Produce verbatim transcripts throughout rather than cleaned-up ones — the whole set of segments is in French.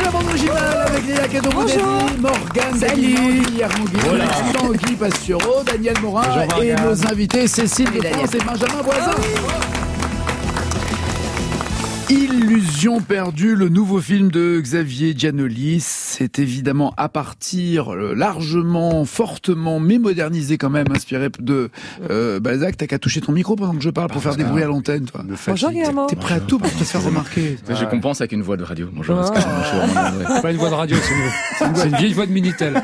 la bande originale avec Léa Cadorudesi, Morgane Dagui, Guillermo Guillaume, Tanguy Pastureau, Daniel Morin et nos invités Cécile de France et Benjamin Voisin. Illusion perdue, le nouveau film de Xavier Giannoli, c'est évidemment à partir largement, fortement, mais modernisé quand même, inspiré de euh, Balzac. T'as qu'à toucher ton micro pendant que je parle pour faire des bruits à l'antenne, toi. Bonjour Guillermo. T'es prêt à tout pour te faire remarquer. Ouais. Je compense avec une voix de radio. Bonjour. Oh. C'est pas une voix de radio, c'est une, c'est une vieille voix de Minitel.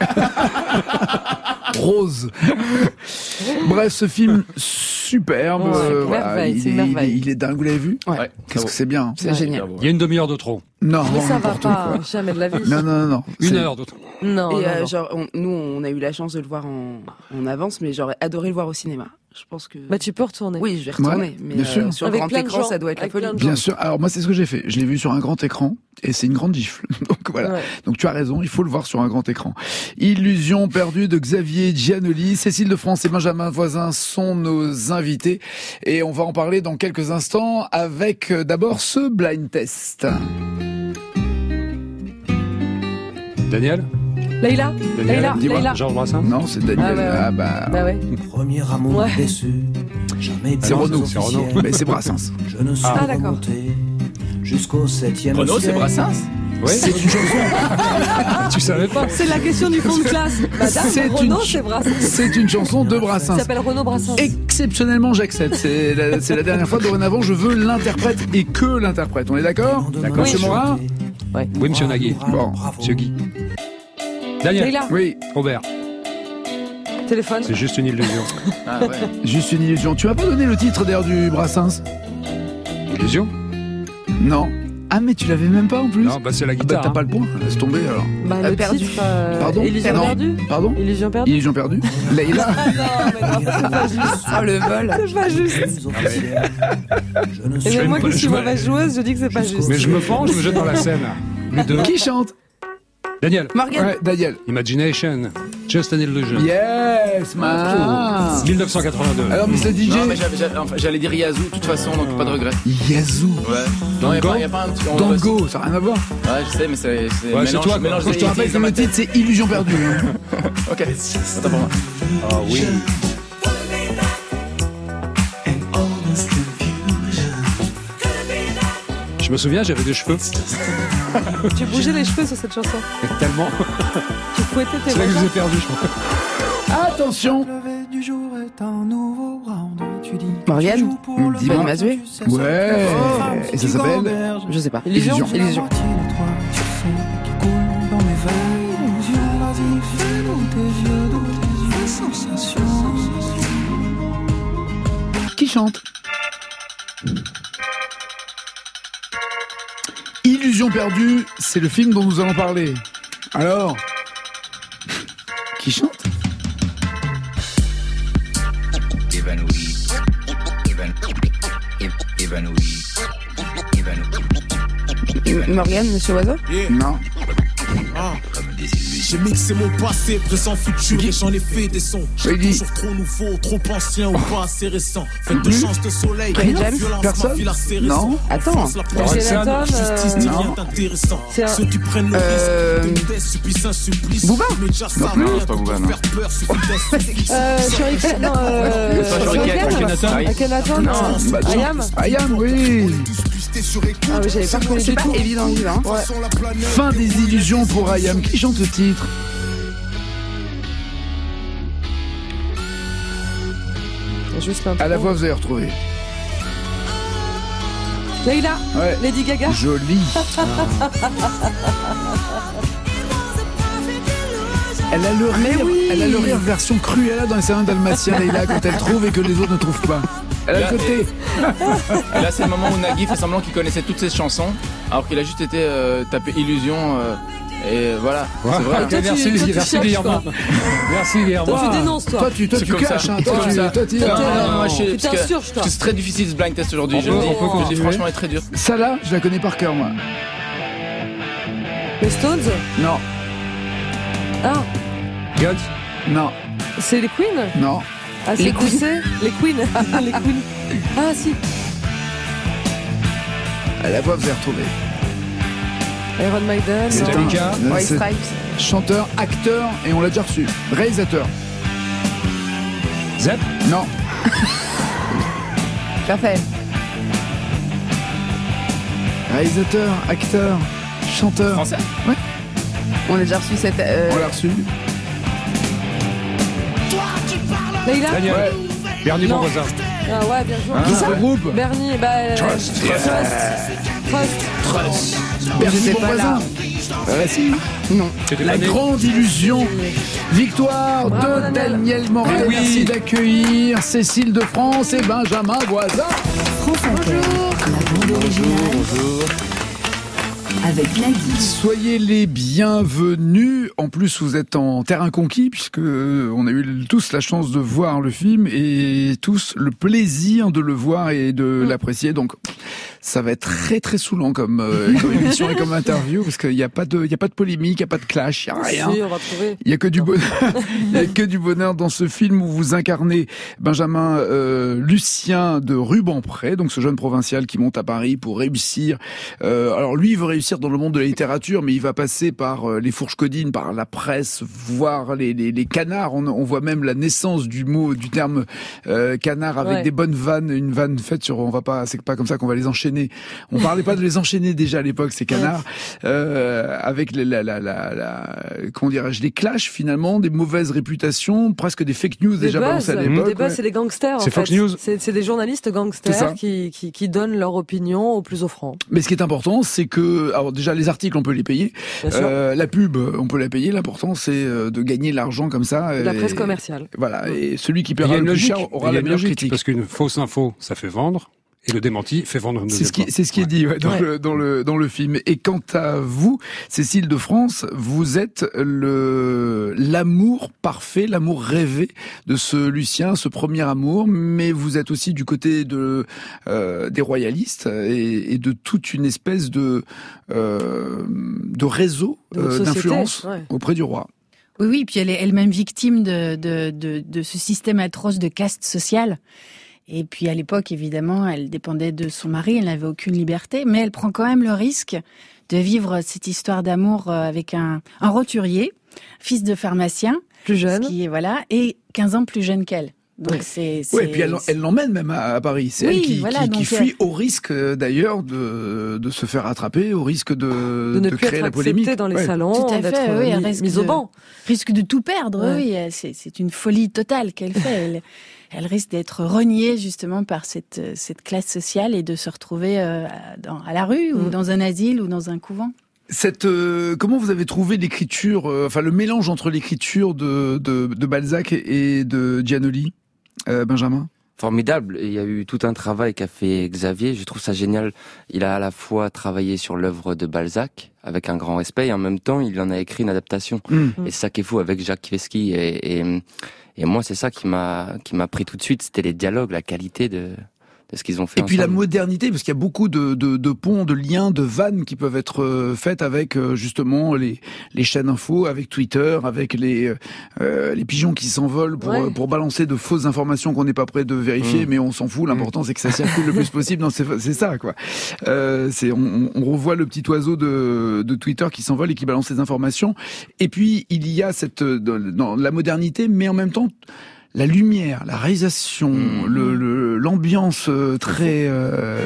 Rose. Bref, ce film superbe. Oh, euh, c'est voilà, merveille, il, c'est est, merveille. il, est, il est dingue, vous l'avez vu? Ouais. Qu'est-ce que c'est bien. C'est génial. Il y a une demi-heure de trop. Non, Mais ça va n'importe pas, quoi. jamais de la vie. Non, non, non, non. Une C'est- heure de trop. Non, Et non, euh, non. genre, on- nous, on a eu la chance de le voir en, en avance, mais j'aurais adoré le voir au cinéma. Je pense que. Bah tu peux retourner. Oui, je vais retourner, Ouais, mais bien euh, sûr. sur Avec grand plein de écran, gens, ça doit être la avec folie. plein de Bien sûr. Alors moi, c'est ce que j'ai fait. Je l'ai vu sur un grand écran et c'est une grande gifle. Donc voilà. Ouais. Donc tu as raison, il faut le voir sur un grand écran. Illusion perdue de Xavier Giannoli, Cécile de France et Benjamin Voisin sont nos invités et on va en parler dans quelques instants avec euh, d'abord ce blind test. Daniel Leïla, Daniel Leïla, dis-moi. Leïla. Georges Brassens. Non, c'est Daniel. Ah, ouais, ouais. Ah bah. Bah ouais. Premier amour Ouais. déçu, jamais C'est plus Renaud, c'est officiel. Renaud. Mais c'est Brassens. Je ne suis Ah, d'accord. remonté jusqu'au septième Renaud, c'est ciel. Brassens. Oui, C'est une chanson. tu savais pas. C'est la question du fond de classe. Madame, C'est Renaud, une- c'est Brassens. C'est une chanson de Il Brassens. s'appelle Renaud Brassens. Exceptionnellement, j'accepte. C'est la, c'est la dernière fois. Dorénavant, je veux l'interprète et que l'interprète. On est d'accord? D'accord. Monsieur Oui. Morin? Oui, monsieur Nagui. Bon. Monsieur Guy. Daniel. Leïla, Oui, Robert. téléphone. C'est juste une illusion. Ah ouais. juste une illusion. Tu m'as pas donné le titre d'ailleurs du Brassens? Illusion? Non. Ah, mais tu l'avais même pas en plus? Non, bah c'est la Ah bah, guitare. t'as pas le point. Laisse tomber alors. Bah, Euh, le perdu. titre, euh, Pardon? Illusion Non. perdue. Pardon? Illusion perdue. Illusion perdue? Leïla? Ah non, mais non, c'est pas juste. Oh, le vol. C'est pas juste. Plus officiel. Je ne Et suis même moi me- qui je suis me- mauvaise joueuse, je dis que c'est pas juste. Mais je me penche, je me jette dans la scène. Les deux. Qui chante? Daniel. Morgane. Ouais, Daniel. Imagination. Just an illusion. Yes, man. dix-neuf cent quatre-vingt-deux. Alors, mister D J? Non, mais j'avais- j'avais- enfin, j'allais dire Yazoo, de toute façon, donc pas de regret. Yazoo. Ouais. Non, y a Dango. pas, y a pas un petit. on- Dango, ça n'a rien à voir. Ouais, je sais, mais c'est. c'est Ouais, c'est mélange- toi, quoi. mélange Je des te rappelle eighties que dans ma le titre, tête. c'est Illusion perdue. hein. Ok, attends pour moi. Ah oui. Je me souviens, j'avais des cheveux. Tu bougeais les cheveux sur cette chanson. Tellement. Tu fouettais tes C'est là que je voisins. vous ai perdu, je crois. Attention. Morgane. Dis-moi. Ben Mazué. Ouais. Et ça s'appelle? Je sais pas. Illusion. Illusion. Qui chante? Illusion perdue, c'est le film dont nous allons parler. Alors, qui chante? Évanoui. Évan- é- Évanoui. Évanoui. Morgane, Monsieur Oiseau. Non. Comme des illusions. J'ai mixé mon passé, présent, futur et j'en ai fait des sons. Oui, dis. Toujours trop nouveau, trop ancien ou pas assez récent. Faites de chance de soleil, Kerry James. violence, Personne ma file assez Non. récent. Attends. France, la Dans police, Skeleton, justice, euh, dit Non. rien d'intéressant. C'est un- Ceux qui prennent le Euh, risque de modeste subissent un supplice. Booba. Les médias savent non, rien c'est pas pour Booba, non. faire peur, suffit d'un supplice. Euh, Shuriken, non, euh, C'est pas Shuriken, Shuriken, Akhenaton. Akhenaton, Non, non. Bah, non. Ayam. Ayam, oui. Ah oui, j'avais pas reconnu C'est du pas tout. évident, évident. Fin des illusions pour Ayam. Qui chante ce titre? Juste l'intro. À la voix, vous allez retrouver. Leïla. Ouais. Lady Gaga. Joli. Elle a le rire, elle a le rire version Cruella dans les salons dalmatiens, Leïla, quand elle trouve et que les autres ne trouvent pas. Elle a le côté. Et là, c'est le moment où Nagui fait semblant qu'il connaissait toutes ses chansons, alors qu'il a juste été euh, tapé Illusion. euh, et voilà. Ouais. C'est vrai. Ok, Toi, tu- merci, toi, tu merci cherches, Guillermo. quoi. Merci Guillermo. Toi, tu dénonces, toi. Toi, tu, toi, C'est tu comme caches, ça. hein. Toi, C'est tu, comme ça. toi, tu- Non, T'es- non, non, moi, je, tu parce que- t'insurges, toi. parce que c'est très difficile ce blind test aujourd'hui. On Je peut- le dis. on peut Je le dis, continuer. franchement, elle est très dur. Ça là, je la connais par cœur, moi. Les Stones. Non, Ah, Guns. non, c'est les Queens. non. Ah, c'est Les Queens. poussé. Les Queens. Les Queens. Ah, si. À la voix, vous allez retrouver. Iron Maiden. C'est non. Metallica. un- White c'est Stripes. chanteur, acteur, et on l'a déjà reçu. Réalisateur. Zep. Non. Raphaël. Réalisateur, acteur, chanteur. Français. On a déjà reçu cette. euh, On l'a reçu. Leïla Daniel. Ouais. Bernie Non. Bonvoisin. Ah ouais, bien joué. Hein, ce groupe. Bernie, bah. euh, Trust. Trust. Trust. Bernie J'étais pas là. Bonvoisin. Ah, si. Non. C'était La pas né. grande illusion. Victoire Bravo, de Daniel. Daniel Morel. Eh oui. Merci d'accueillir Cécile de France et Benjamin Voisin. France Inter, la bande originale Bonjour. avec Nagui. Soyez les bienvenus. En plus, vous êtes en terrain conquis puisque on a eu tous la chance de voir le film et tous le plaisir de le voir et de l'apprécier. Donc, ça va être très très saoulant comme, euh, comme émission et comme interview parce qu'il n'y a pas de, il y a pas de polémique, il n'y a pas de clash, il n'y a rien. Si, on va trouver. Il y a que du bonheur. Il y a que du bonheur dans ce film où vous incarnez Benjamin euh, Lucien de Rubempré, donc ce jeune provincial qui monte à Paris pour réussir. Euh, alors lui, il veut réussir dans le monde de la littérature, mais il va passer par euh, les fourches codines, par la presse, voir les, les, les canards. On, on voit même la naissance du mot, du terme euh, canard avec Ouais. des bonnes vannes, une vanne faite sur. On va pas, c'est pas comme ça qu'on va les enchaîner. On parlait pas de les enchaîner déjà à l'époque ces canards, euh, avec la, la, la, la, la comment dirais-je, des clashs finalement, des mauvaises réputations, presque des fake news Des déjà buzz, balancées à des l'époque. buzz, ouais. c'est des gangsters. en C'est Fox fait. News. C'est c'est des journalistes C'est ça. gangsters qui, qui, qui donnent leur opinion au plus offrant. Mais ce qui est important, c'est que, alors déjà les articles on peut les payer, Bien sûr. euh, la pub on peut la payer. L'important c'est euh, de gagner de l'argent comme ça. De la et- presse commerciale. Voilà, et celui qui Il y paiera a une le plus logique. cher aura Il y a la une meilleure logique, critique. parce qu'une fausse info, ça fait vendre, et le démenti fait vendre une C'est deuxième ce qui, fois. c'est ce qui est dit ouais, dans, Ouais. le, dans le dans le film. Et quant à vous, Cécile de France, vous êtes le l'amour parfait, l'amour rêvé de ce Lucien, ce premier amour. Mais vous êtes aussi du côté de euh, des royalistes et, et de toute une espèce de euh, de réseau De notre euh, société, d'influence ouais. auprès du roi. Oui, oui, puis elle est elle-même victime de, de, de, de ce système atroce de caste sociale. Et puis à l'époque, évidemment, elle dépendait de son mari, elle n'avait aucune liberté, mais elle prend quand même le risque de vivre cette histoire d'amour avec un, un roturier, fils de pharmacien, Plus jeune. qui est voilà, et quinze ans plus jeune qu'elle. Donc Ouais. c'est, Oui, c'est- et puis elle, elle l'emmène même à, à Paris. C'est Oui, elle qui, voilà, qui, donc, qui fuit au risque euh, d'ailleurs de, de se faire attraper, au risque de, De ne plus créer être la polémique. acceptée dans les Ouais. salons, Tout à fait, d'être oui, elle mis- risque mise de- au banc. risque de tout perdre. Ouais. Oui, c'est, c'est une folie totale qu'elle fait. Elle, elle risque d'être reniée justement par cette, cette classe sociale et de se retrouver euh, dans, à la rue ou Mm. dans un asile ou dans un couvent. Cette, euh, comment vous avez trouvé l'écriture, euh, enfin le mélange entre l'écriture de, de, de Balzac et de Giannoli, euh, Benjamin? Formidable. Il y a eu tout un travail qu'a fait Xavier. Je trouve ça génial. Il a à la fois travaillé sur l'œuvre de Balzac avec un grand respect et en même temps, il en a écrit une adaptation. Mm. Et c'est ça qui est fou avec Jacques Kieski. Et, et, et moi, c'est ça qui m'a, qui m'a pris tout de suite. C'était les dialogues, la qualité de, de ce qu'ils ont fait Et puis la ensemble. modernité, parce qu'il y a beaucoup de, de, de ponts, de liens, de vannes qui peuvent être euh, faites avec euh, justement les, les chaînes info, avec Twitter, avec les, euh, les pigeons qui s'envolent pour, Ouais. euh, pour balancer de fausses informations qu'on n'est pas prêt de vérifier, Mmh. mais on s'en fout. L'important c'est que ça circule le plus possible. Non, c'est, c'est ça quoi. Euh, c'est, on, on revoit le petit oiseau de, de Twitter qui s'envole et qui balance ses informations. Et puis il y a cette euh, dans, dans la modernité, mais en même temps la lumière, la réalisation, Mmh. le, le, l'ambiance euh, très... Euh,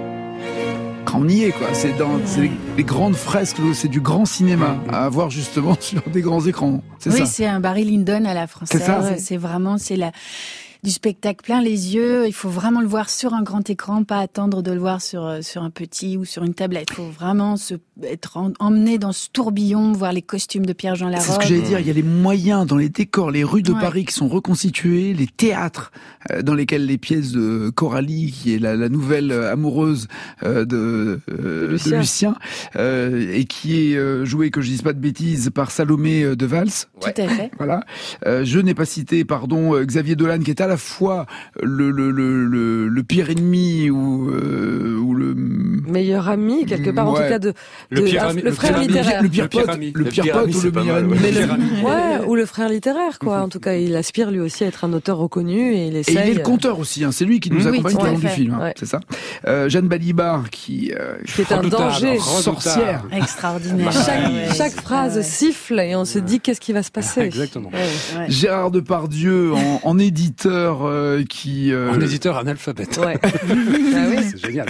quand on y est, quoi. C'est dans c'est les, les grandes fresques, c'est du grand cinéma à voir justement sur des grands écrans. C'est oui, ça. c'est un Barry Lyndon à la française. C'est ça. C'est vraiment, c'est la, du spectacle plein les yeux. Il faut vraiment le voir sur un grand écran, pas attendre de le voir sur, sur un petit ou sur une tablette. Il faut vraiment se, être en- emmené dans ce tourbillon, voir les costumes de Pierre-Jean Larocque. C'est ce que j'allais dire. Il y a les moyens dans les décors, les rues de Ouais. Paris qui sont reconstituées, les théâtres euh, dans lesquels les pièces de Coralie, qui est la, la nouvelle euh, amoureuse euh, de, euh, De Lucien. de Lucien, euh, et qui est euh, jouée, que je dise pas de bêtises, par Salomé euh, de Vals. Tout à fait. Voilà. Euh, je n'ai pas cité, pardon, euh, Xavier Dolan, qui est à la la fois le le le le, le pire ennemi ou euh, ou le meilleur ami quelque part, ouais. en tout cas de, de Le pire ami- le le frère pire ami- littéraire. le pire Le pire pote, ami. le Le pire pire pote ami, ou le c'est pas meilleur mal, ennemi. ouais. Mais Le pire ami. le, ouais, ou le frère littéraire, quoi. En tout cas, il aspire lui aussi à être un auteur reconnu et il Et essaye. il est le conteur aussi, hein. C'est lui qui nous Oui, accompagne tout tout à au long du fait. film, hein. Ouais. C'est ça. Euh, Jeanne Balibar qui, euh, qui est un Redoutable, danger. redoutable. sorcière. Extraordinaire. Chaque, Ouais, chaque ouais, phrase ouais. siffle et on se dit qu'est-ce qui va se passer. Exactement. Ouais. Ouais. Gérard Depardieu en, en éditeur euh, qui euh, En éditeur analphabète. Ouais. Bah oui. C'est génial.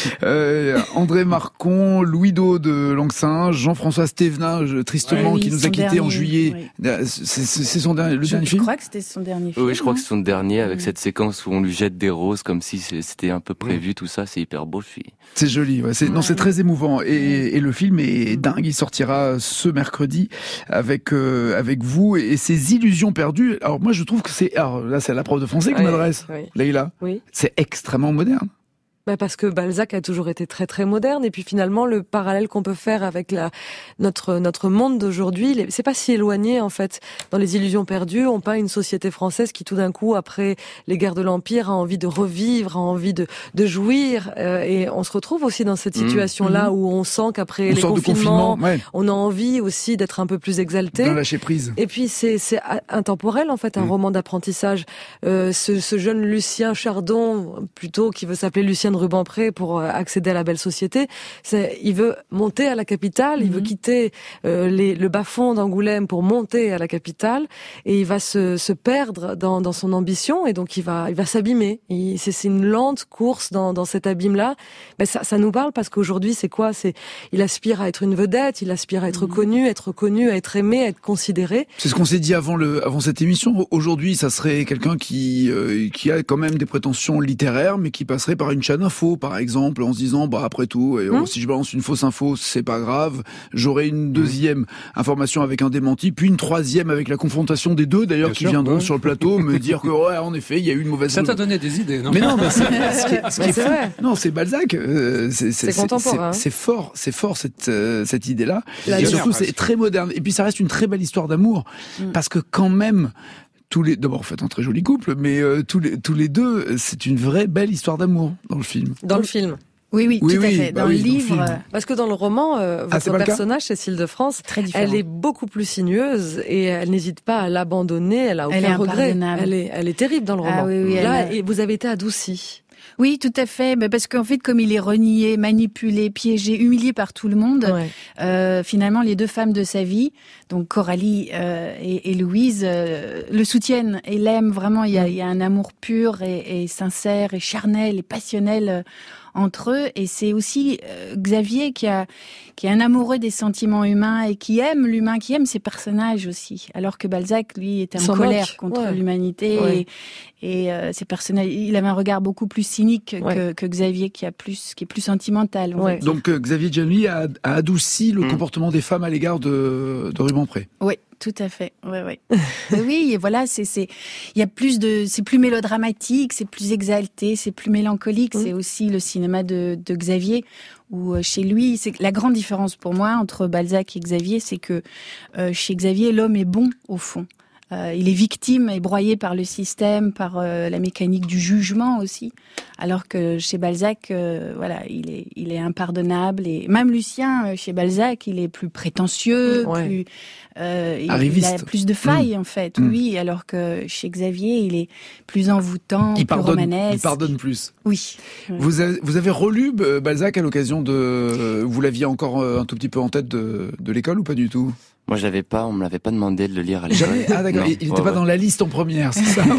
euh, André Marcon, Louis Do de Langsin, Jean-François Stévenin, je- tristement, Ouais, oui, qui nous a son quittés en dernier, juillet. oui. Euh, C'est c'est- c'est son dernier, le Je, dernier je film. crois que c'était son dernier film. Oui, je crois que c'est son dernier avec Mm. cette séquence où on lui jette des roses comme si c'était un peu prévu, tout ça, c'est hyper beau. Je suis. C'est joli, ouais. C'est, non, c'est très émouvant. Et, et le film est Mm. dingue. Il sortira ce mercredi avec euh, avec vous et ses illusions perdues. Alors moi, je trouve que c'est. Alors là, c'est à la prof de français que je Ouais, m'adresse. oui. Leïla, Oui. c'est extrêmement moderne. Bah parce que Balzac a toujours été très très moderne et puis finalement le parallèle qu'on peut faire avec la notre notre monde d'aujourd'hui, il est- c'est pas si éloigné en fait. Dans Les Illusions perdues, on peint une société française qui tout d'un coup après les guerres de l'Empire a envie de revivre, a envie de de jouir euh, et on se retrouve aussi dans cette Mmh. situation là où on sent qu'après Une les sorte de confinements, confinement, ouais, on a envie aussi d'être un peu plus exalté. de lâcher prise. Et puis c'est c'est a- intemporel en fait un Mm. roman d'apprentissage. Euh, ce, ce jeune Lucien Chardon, plutôt qui veut s'appeler Lucien de Rubempré pour euh, accéder à la belle société, c'est, il veut monter à la capitale, il Mhm. veut quitter euh, les, le bas-fond d'Angoulême pour monter à la capitale, et il va se, se perdre dans, dans son ambition et donc il va il va s'abîmer. Il- C'est c'est une lente course dans, dans cet abîme-là. Ben ça, ça nous parle parce qu'aujourd'hui c'est quoi? C'est il aspire à être une vedette, il aspire à être Mhm. connu, être connu, à être aimé, à être considéré. C'est ce qu'on s'est dit avant le avant cette émission. Aujourd'hui, ça serait quelqu'un qui euh, qui a quand même des prétentions littéraires, mais qui passerait par une chaîne info, par exemple, en se disant bah après tout, et, oh, Hum. si je balance une fausse info, c'est pas grave. J'aurai une deuxième information avec un démenti, puis une troisième avec la confrontation des deux, d'ailleurs, Bien qui sûr, viendront ouais. sur le plateau me dire que ouais, en effet, il y a eu une mauvaise. Ça t'a donné des idées, non? Mais non, mais c'est, ce qui est, ce qui Bah, est c'est fou. vrai. Non, c'est Balzac. euh, c'est, c'est, C'est contemporain. c'est- c'est fort, c'est fort cette euh, cette idée-là. La Et guerre, surtout, c'est presque. très moderne. Et puis, ça reste une très belle histoire d'amour, Mm. parce que quand même. Tous les, d'abord, vous faites un très joli couple, mais euh, tous les tous les deux, c'est une vraie belle histoire d'amour dans le film. Dans le film. Oui, oui, Oui, tout oui, à fait. bah Dans oui, le dans le livre, film. euh, Parce que dans le roman, euh, Ah, c'est votre pas le cas personnage, Cécile de France, très différent. elle est beaucoup plus sinueuse et elle n'hésite pas à l'abandonner, elle a aucun Elle est regret. impardonnable. Elle est, elle est terrible dans le roman. Ah oui, oui, Là, elle- et vous avez été adoucie. Oui, tout à fait. Mais parce qu'en fait, comme il est renié, manipulé, piégé, humilié par tout le monde, Ouais. euh, finalement, les deux femmes de sa vie, donc Coralie euh, et, et Louise, euh, le soutiennent et l'aiment vraiment. Il y a, il y a un amour pur et, et sincère et charnel et passionnel euh, entre eux. Et c'est aussi euh, Xavier qui a qui est un amoureux des sentiments humains et qui aime l'humain, qui aime ses personnages aussi. Alors que Balzac, lui, était en S'en colère moque. contre Ouais. l'humanité Ouais. et, et euh, ses personnages. Il avait un regard beaucoup plus cynique Ouais. que, que Xavier, qui a plus, qui est plus sentimental. on va Ouais. dire. Donc, euh, Xavier Giannoli a, a adouci le Mm. comportement des femmes à l'égard de, de Rubempré. Oui, tout à fait. Ouais, ouais. Mais oui, et voilà, c'est, c'est, il y a plus de, c'est plus mélodramatique, c'est plus exalté, c'est plus mélancolique. Mm. C'est aussi le cinéma de, de Xavier, où euh, chez lui, c'est la grande différence pour moi entre Balzac et Xavier, c'est que euh, chez Xavier, l'homme est bon au fond. Euh, il est victime et broyé par le système, par euh, la mécanique du jugement aussi. Alors que chez Balzac, euh, voilà, il est, il est impardonnable. Et même Lucien, euh, chez Balzac, il est plus prétentieux, Ouais. plus, euh, il, il Arriviste. a plus de failles en fait. Mm. Oui, alors que chez Xavier, il est plus envoûtant, Il plus pardonne, romanesque. il pardonne plus. Oui. Ouais. Vous avez, vous avez relu euh, Balzac à l'occasion de... Vous l'aviez encore euh, un tout petit peu en tête de, de l'école ou pas du tout? Moi, je l'avais pas, on me l'avait pas demandé de le lire à l'école. Jamais. Ah d'accord, Non, il n'était ouais, pas ouais. dans la liste en première, c'est ça?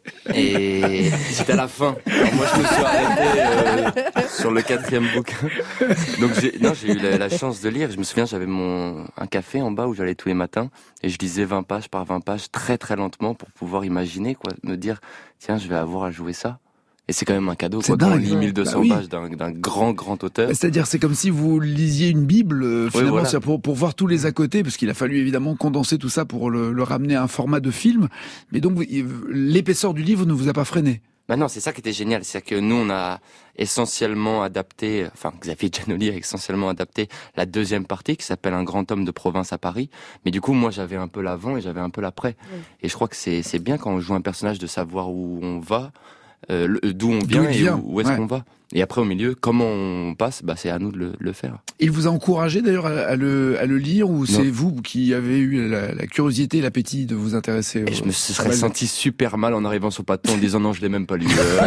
Et c'était à la fin. Alors moi, je me suis arrêté euh, sur le quatrième bouquin. Donc j'ai, non, j'ai eu la, la chance de lire. Je me souviens, j'avais mon un café en bas où j'allais tous les matins et je lisais vingt pages par vingt pages très très lentement pour pouvoir imaginer quoi, me dire tiens, je vais avoir à jouer ça. Et c'est quand même un cadeau C'est quoi. Quand on dingue. lit mille deux cents Bah oui. pages d'un, d'un grand grand auteur. C'est-à-dire, c'est comme si vous lisiez une Bible, euh, finalement, voilà. c'est-à-dire pour, pour voir tous les à côté, parce qu'il a fallu évidemment condenser tout ça pour le, le ramener à un format de film. Mais donc, vous- l'épaisseur du livre ne vous a pas freiné. Bah non, c'est ça qui était génial, c'est que nous on a essentiellement adapté, enfin Xavier Giannoli a essentiellement adapté la deuxième partie qui s'appelle Un grand homme de province à Paris. Mais du coup, moi j'avais un peu l'avant et j'avais un peu l'après. Oui. Et je crois que c'est c'est bien quand on joue un personnage de savoir où on va, euh, le, d'où on vient d'où et où, où est-ce ouais. qu'on va. Et après, au milieu, comment on passe, bah, c'est à nous de le, le faire. Il vous a encouragé d'ailleurs à, à, le, à le lire, ou c'est non. vous qui avez eu la, la curiosité et l'appétit de vous intéresser au, et je me serais senti super mal en arrivant sur Paton en disant non, je l'ai même pas lu. Euh,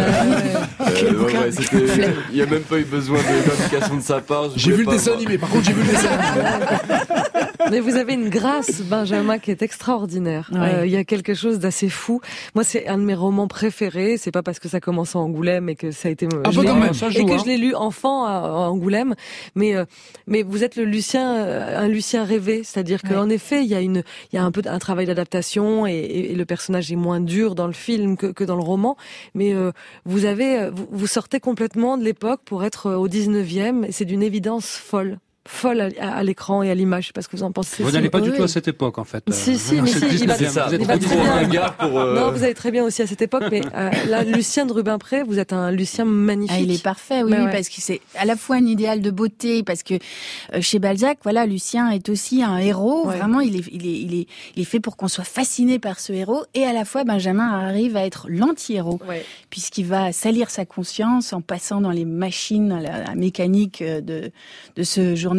euh, ouais, ouais, c'était, il y a même pas eu besoin de l'indication de sa part. J'ai vu le dessin animé, par contre j'ai vu le dessin animé. Mais vous avez une grâce, Benjamin, qui est extraordinaire. Il ouais. euh, y a quelque chose d'assez fou. Moi, c'est un de mes romans préférés. C'est pas parce que ça commence à Angoulême et que ça a été ah, je quand même, ça joue, et que hein. je l'ai lu enfant à, à Angoulême. Mais euh, mais vous êtes le Lucien, euh, un Lucien rêvé, c'est-à-dire ouais. qu'en effet, il y a une, il y a un peu un travail d'adaptation et, et, et le personnage est moins dur dans le film que, que dans le roman. Mais euh, vous avez, vous, vous sortez complètement de l'époque pour être au dix-neuvième. C'est d'une évidence folle. folle à, à l'écran et à l'image. Je sais pas ce que vous en pensez. Vous n'allez pas oui. du tout à cette époque, en fait. Si, si, mais si, il va, ça, il va très bien. Regard pour, euh... Non, vous allez très bien aussi à cette époque, mais euh, là, Lucien de Rubempré, vous êtes un Lucien magnifique. Ah, il est parfait, oui, oui ouais. parce que c'est à la fois un idéal de beauté, parce que euh, chez Balzac, voilà, Lucien est aussi un héros. Ouais. Vraiment, il est, il est, il est, il est fait pour qu'on soit fasciné par ce héros, et à la fois, Benjamin arrive à être l'anti-héros, ouais. puisqu'il va salir sa conscience en passant dans les machines, la, la mécanique de, de ce journalisme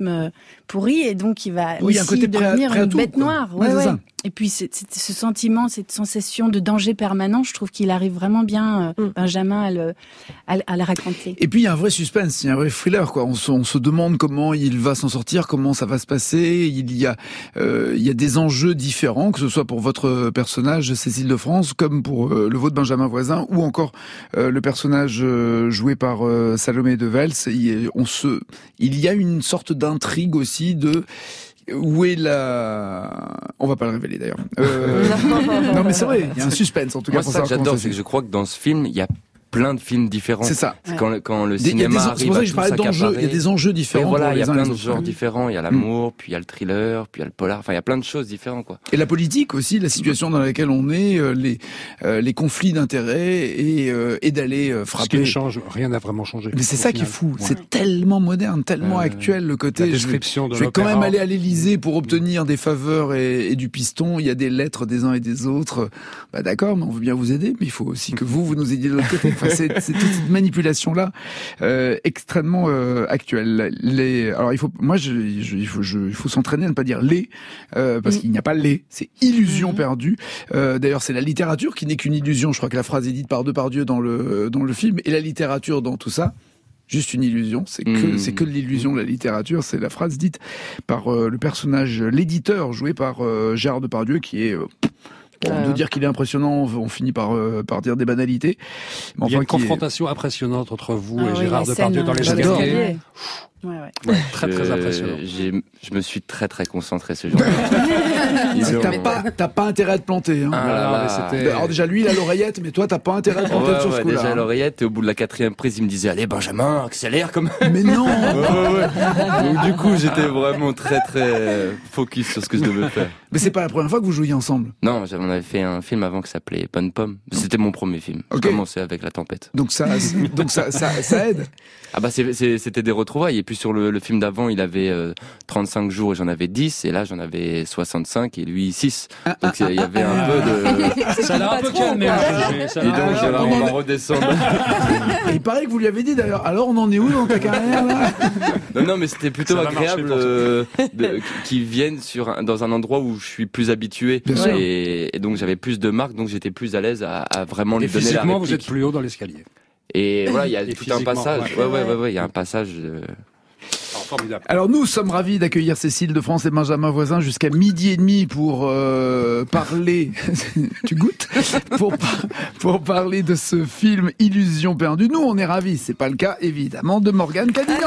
pourri, et donc il va oui, aussi devenir prêt à, prêt une tout, bête quoi. noire. Ouais, ouais, ouais. Ça. Et puis c'est, c'est, ce sentiment, cette sensation de danger permanent, je trouve qu'il arrive vraiment bien, euh, mm. Benjamin, à le, à, à le raconter. Et puis il y a un vrai suspense, il y a un vrai thriller, quoi. On se, on se demande comment il va s'en sortir, comment ça va se passer. Il y a, euh, il y a des enjeux différents, que ce soit pour votre personnage Cécile de France, comme pour euh, le vôtre Benjamin Voisin, ou encore euh, le personnage euh, joué par euh, Salomé de Vels. Il, on se, il y a une sorte d'intrigue aussi de où est la... On va pas le révéler d'ailleurs. Euh... non mais c'est vrai, il y a un suspense en tout cas. Moi, pour ça que j'adore, ça c'est que je crois que dans ce film, il y a plein de films différents. C'est ça. C'est quand, quand le des, cinéma des, arrive c'est pour ça que à je parlais d'enjeux. Il y a des enjeux différents. Et voilà, il y a plein de autres. genres différents. Il y a l'amour, mmh. puis il y a le thriller, puis il y a le polar. Enfin, il y a plein de choses différentes, quoi. Et la politique aussi, la situation dans laquelle on est, euh, les euh, les conflits d'intérêts et euh, et d'aller euh, frapper. Ce qui change, rien n'a vraiment changé. Mais c'est ça final. qui est fou. Ouais. C'est tellement moderne, tellement euh, actuel le côté. La description je vais, de je vais quand même aller à l'Élysée mmh. pour obtenir des faveurs et, et du piston. Il y a des lettres des uns et des autres. Bah d'accord, mais on veut bien vous aider, mais il faut aussi que vous vous nous aidiez de l'autre côté. Enfin, c'est, c'est toute cette manipulation là. Euh, extrêmement euh, actuelle. Les, alors il faut, moi, je, je, il faut, je, il faut s'entraîner à ne pas dire les, euh, parce mmh. qu'il n'y a pas les. C'est illusion mmh. perdue. Euh, d'ailleurs, c'est la littérature qui n'est qu'une illusion. Je crois que la phrase est dite par Depardieu dans le dans le film, et la littérature dans tout ça. Juste une illusion, c'est que mmh. c'est que de l'illusion de la littérature. C'est la phrase dite par euh, le personnage, l'éditeur joué par euh, Gérard Depardieu, qui est euh, Bon, euh... de dire qu'il est impressionnant, on finit par euh, par dire des banalités. Mais enfin, il y a une confrontation est... impressionnante entre vous ah, et oui, Gérard Depardieu dans les escaliers. Ouais, ouais. Ouais, très je, très impressionnant. J'ai, je me suis très très concentré ce jour-là. t'as pas t'as pas intérêt à te planter. Hein. Ah, là, là, c'était... Alors déjà lui il a l'oreillette, mais toi t'as pas intérêt à te planter ouais, sur ouais, ce coup-là. Déjà hein. l'oreillette, et au bout de la quatrième prise il me disait allez Benjamin accélère comme. Mais non. ouais, ouais, ouais. Donc du coup j'étais vraiment très très focus sur ce que je devais faire. Mais c'est pas la première fois que vous jouiez ensemble. Non, on avait fait un film avant qui s'appelait Bonne Pomme. C'était mon premier film. Okay. J'ai commencé avec La Tempête. Donc ça donc ça ça, ça aide. Ah bah c'est, c'est, c'était des retrouvailles. Et puis sur le, le film d'avant, il avait euh, trente-cinq jours et j'en avais dix. Et là, j'en avais soixante-cinq et lui six. Donc il y avait un peu de... Ça l'a un peu calmé. Et donc j'ai vraiment redescendu. Et il paraît que vous lui avez dit d'ailleurs, alors on en est où dans ta carrière là? Non, non, mais c'était plutôt agréable euh, de, qu'ils viennent sur un, dans un endroit où je suis plus habitué. Et, et donc j'avais plus de marques, donc j'étais plus à l'aise à, à vraiment lui et donner la réplique. Vous êtes plus haut dans l'escalier. Et voilà, il y a et tout un passage. Ouais, ouais, ouais, ouais, il y a un passage. Euh... Formidable. Alors nous sommes ravis d'accueillir Cécile de France et Benjamin Voisin jusqu'à midi et demi pour euh, parler. Tu goûtes pour pour parler de ce film Illusion perdue. Nous on est ravis. C'est pas le cas évidemment de Morgane Cadignan.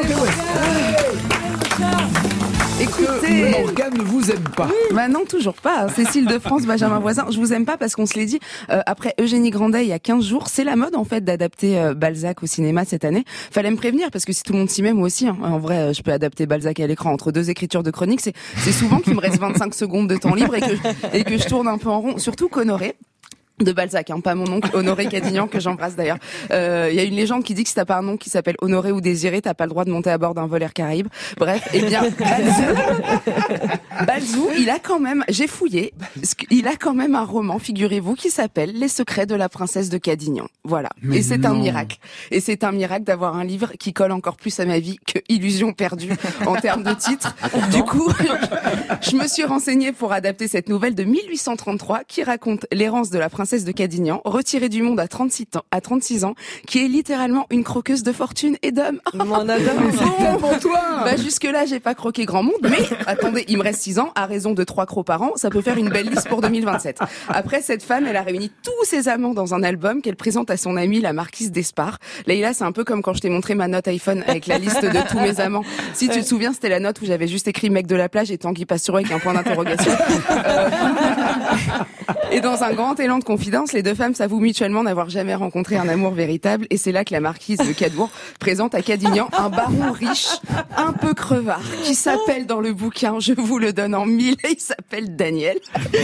Écoutez, Morgane ne vous aime pas. Bah non, toujours pas. Cécile de France, Benjamin Voisin, je vous aime pas parce qu'on se l'est dit euh, après Eugénie Grandet il y a quinze jours. C'est la mode en fait d'adapter euh, Balzac au cinéma cette année. Fallait me prévenir parce que si tout le monde s'y met, moi aussi. Hein. En vrai, je peux adapter Balzac à l'écran entre deux écritures de chroniques. C'est, c'est souvent qu'il me reste vingt-cinq secondes de temps libre et que et que je tourne un peu en rond. Surtout qu'Honoré, De Balzac, hein, pas mon oncle Honoré Cadignan, que j'embrasse d'ailleurs. Il euh, y a une légende qui dit que si t'as pas un nom qui s'appelle Honoré ou Désiré, t'as pas le droit de monter à bord d'un vol Air Caraïbes. Bref, eh bien, Balzou, Balzou, il a quand même, j'ai fouillé, il a quand même un roman, figurez-vous, qui s'appelle Les secrets de la princesse de Cadignan. Voilà. Mais et c'est non. un miracle. Et c'est un miracle d'avoir un livre qui colle encore plus à ma vie que Illusion perdue en termes de titre. Du coup, je me suis renseignée pour adapter cette nouvelle de mille huit cent trente-trois qui raconte l'errance de la princesse de Cadignan, retirée du monde à trente-six ans, à trente-six ans, qui est littéralement une croqueuse de fortune et d'hommes. Mon adore. Bon, pour toi. Bah, jusque là, j'ai pas croqué grand monde, mais attendez, il me reste six ans, à raison de trois crocs par an, ça peut faire une belle liste pour deux mille vingt-sept. Après, cette femme, elle a réuni tous ses amants dans un album qu'elle présente à son amie, la marquise d'Espard. Leïla, c'est un peu comme quand je t'ai montré ma note iPhone avec la liste de tous mes amants. Si tu te souviens, c'était la note où j'avais juste écrit mec de la plage et Tanguy Pastureau avec un point d'interrogation. Euh... Et dans un grand élan de confidence, les deux femmes s'avouent mutuellement n'avoir jamais rencontré un amour véritable, et c'est là que la marquise de Cadour présente à Cadignan un baron riche, un peu crevard, qui s'appelle dans le bouquin, je vous le donne en mille, il s'appelle Daniel.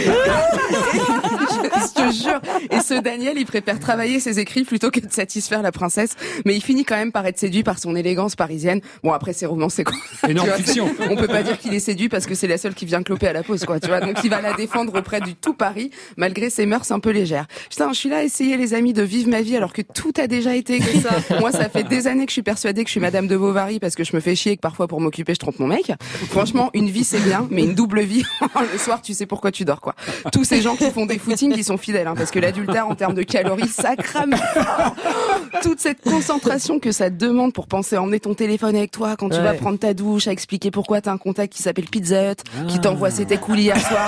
Je te jure. Et ce Daniel, il préfère travailler ses écrits plutôt que de satisfaire la princesse, mais il finit quand même par être séduit par son élégance parisienne. Bon, après, ses romans, c'est quoi? Énorme fiction. On peut pas dire qu'il est séduit parce que c'est la seule qui vient cloper à la pause, quoi, tu vois. Donc, il va la défendre auprès du tout Paris, malgré ses mœurs un peu légères. Putain, je suis là à essayer, les amis, de vivre ma vie alors que tout a déjà été écrit. Ça. Moi, ça fait des années que je suis persuadée que je suis Madame de Bovary parce que je me fais chier et que parfois, pour m'occuper, je trompe mon mec. Franchement, une vie, c'est bien, mais une double vie, le soir, tu sais pourquoi tu dors, quoi. Tous ces gens qui font des footings, qui sont fidèles, hein, parce que l'adultère, en termes de calories, ça crame. Toute cette concentration que ça te demande pour penser à emmener ton téléphone avec toi quand tu ouais. vas prendre ta douche, à expliquer pourquoi t'as un contact qui s'appelle Pizza Hut, ah. qui t'envoie c'était cool hier soir.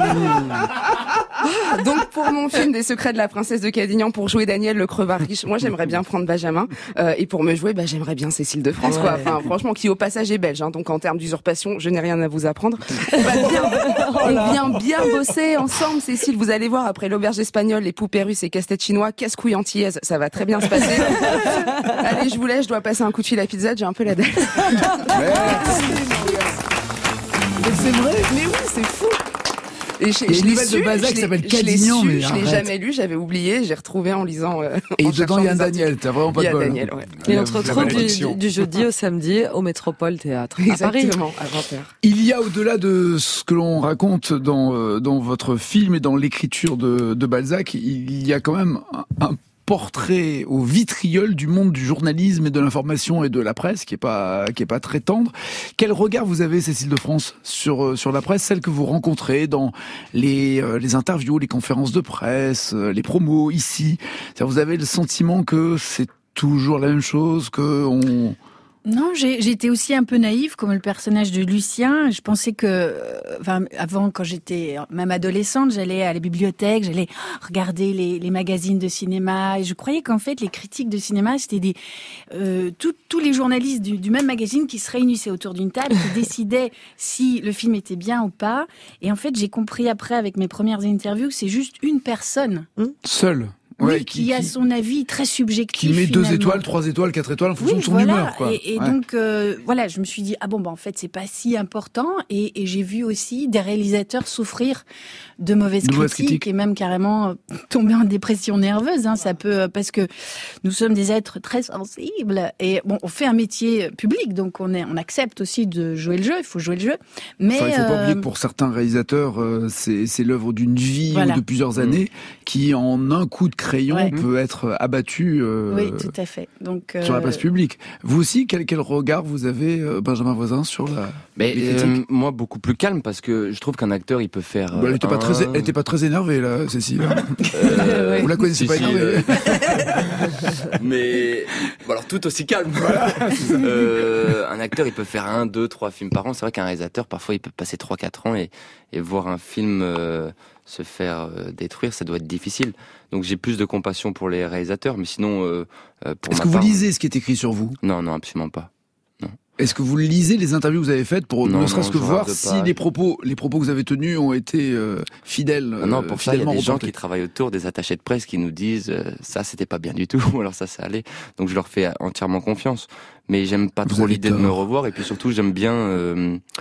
Donc, pour mon film des secrets de la princesse de Cadignan, pour jouer Daniel le crevard riche, moi j'aimerais bien prendre Benjamin, euh, et pour me jouer, bah j'aimerais bien Cécile de France, ouais. quoi. Enfin, franchement, qui au passage est belge, hein, donc en termes d'usurpation, je n'ai rien à vous apprendre. On va bien, on vient bien bosser ensemble, Cécile. Vous allez voir, après l'auberge espagnole, les poupées russes et casse-tête chinois, casse-couille antillaise, ça va très bien se passer. Allez, je vous laisse, je dois passer un coup de fil à Pizza, j'ai un peu la dalle. Mais c'est vrai, mais oui, c'est fou. Et je, je l'ai su, de Balzac qui s'appelle Cadignan, mais je l'ai jamais lu, j'avais oublié, j'ai retrouvé en lisant. Euh, et en dedans il y a un Daniel, t'as vraiment pas de bol. Il y a Daniel, ouais. Et notre troupe du, du jeudi au samedi au Métropole Théâtre à Paris. Exactement, à vingt heures. Il y a au-delà de ce que l'on raconte dans dans votre film et dans l'écriture de, de Balzac, il y a quand même un, un portrait au vitriol du monde du journalisme et de l'information et de la presse qui est pas qui est pas très tendre. Quel regard vous avez, Cécile de France, sur sur la presse, celle que vous rencontrez dans les les interviews, les conférences de presse, les promos ici? C'est-à-dire, vous avez le sentiment que c'est toujours la même chose, que on Non, j'ai, j'étais aussi un peu naïve, comme le personnage de Lucien. Je pensais que, enfin, avant, quand j'étais même adolescente, j'allais à la bibliothèque, j'allais regarder les, les magazines de cinéma, et je croyais qu'en fait, les critiques de cinéma, c'était des euh, tout, tous les journalistes du, du même magazine qui se réunissaient autour d'une table, qui décidaient si le film était bien ou pas. Et en fait, j'ai compris après, avec mes premières interviews, que c'est juste une personne. Seule. Oui, Ouais, qui, qui a son avis très subjectif. Qui met finalement. deux étoiles, trois étoiles, quatre étoiles en fonction oui, de son voilà. humeur, quoi. Et, et ouais. donc, euh, voilà, je me suis dit, ah bon, bah, en fait, c'est pas si important. Et, et j'ai vu aussi des réalisateurs souffrir de mauvaises de critiques, critiques et même carrément euh, tomber en dépression nerveuse, hein. Ça peut, euh, parce que nous sommes des êtres très sensibles. Et bon, on fait un métier public, donc on est, on accepte aussi de jouer le jeu. Il faut jouer le jeu. Mais enfin, il faut pas euh... oublier que pour certains réalisateurs, euh, c'est, c'est l'œuvre d'une vie voilà. ou de plusieurs années mmh. qui, en un coup de crayon, ouais. peut être abattu euh, oui, tout à fait. Donc, euh... sur la place publique. Vous aussi, quel, quel regard vous avez, euh, Benjamin Voisin, sur la Mais euh, moi, beaucoup plus calme, parce que je trouve qu'un acteur, il peut faire... Bah, elle était un... pas très, elle était pas très énervée, là, Cécile. Euh, vous la connaissez si, pas si, énervée. Euh... Mais bon, alors tout aussi calme. Voilà, euh, un acteur, il peut faire un, deux, trois films par an. C'est vrai qu'un réalisateur, parfois, il peut passer trois, quatre ans et, et voir un film euh, se faire euh, détruire, ça doit être difficile. Donc j'ai plus de compassion pour les réalisateurs, mais sinon, euh, pour Est-ce ma que part, vous lisez ce qui est écrit sur vous? Non, non, absolument pas. Non. Est-ce que vous lisez les interviews que vous avez faites pour non, ne serait-ce non, que voir si pas. les propos, les propos que vous avez tenus ont été euh, fidèles? Non, non, pour euh, ça, il y a des reportés. gens qui travaillent autour, des attachés de presse, qui nous disent euh, ça, c'était pas bien du tout, ou alors ça, ça allait. Donc je leur fais entièrement confiance. Mais j'aime pas vous trop l'idée tort. de me revoir, et puis surtout, j'aime bien. Euh,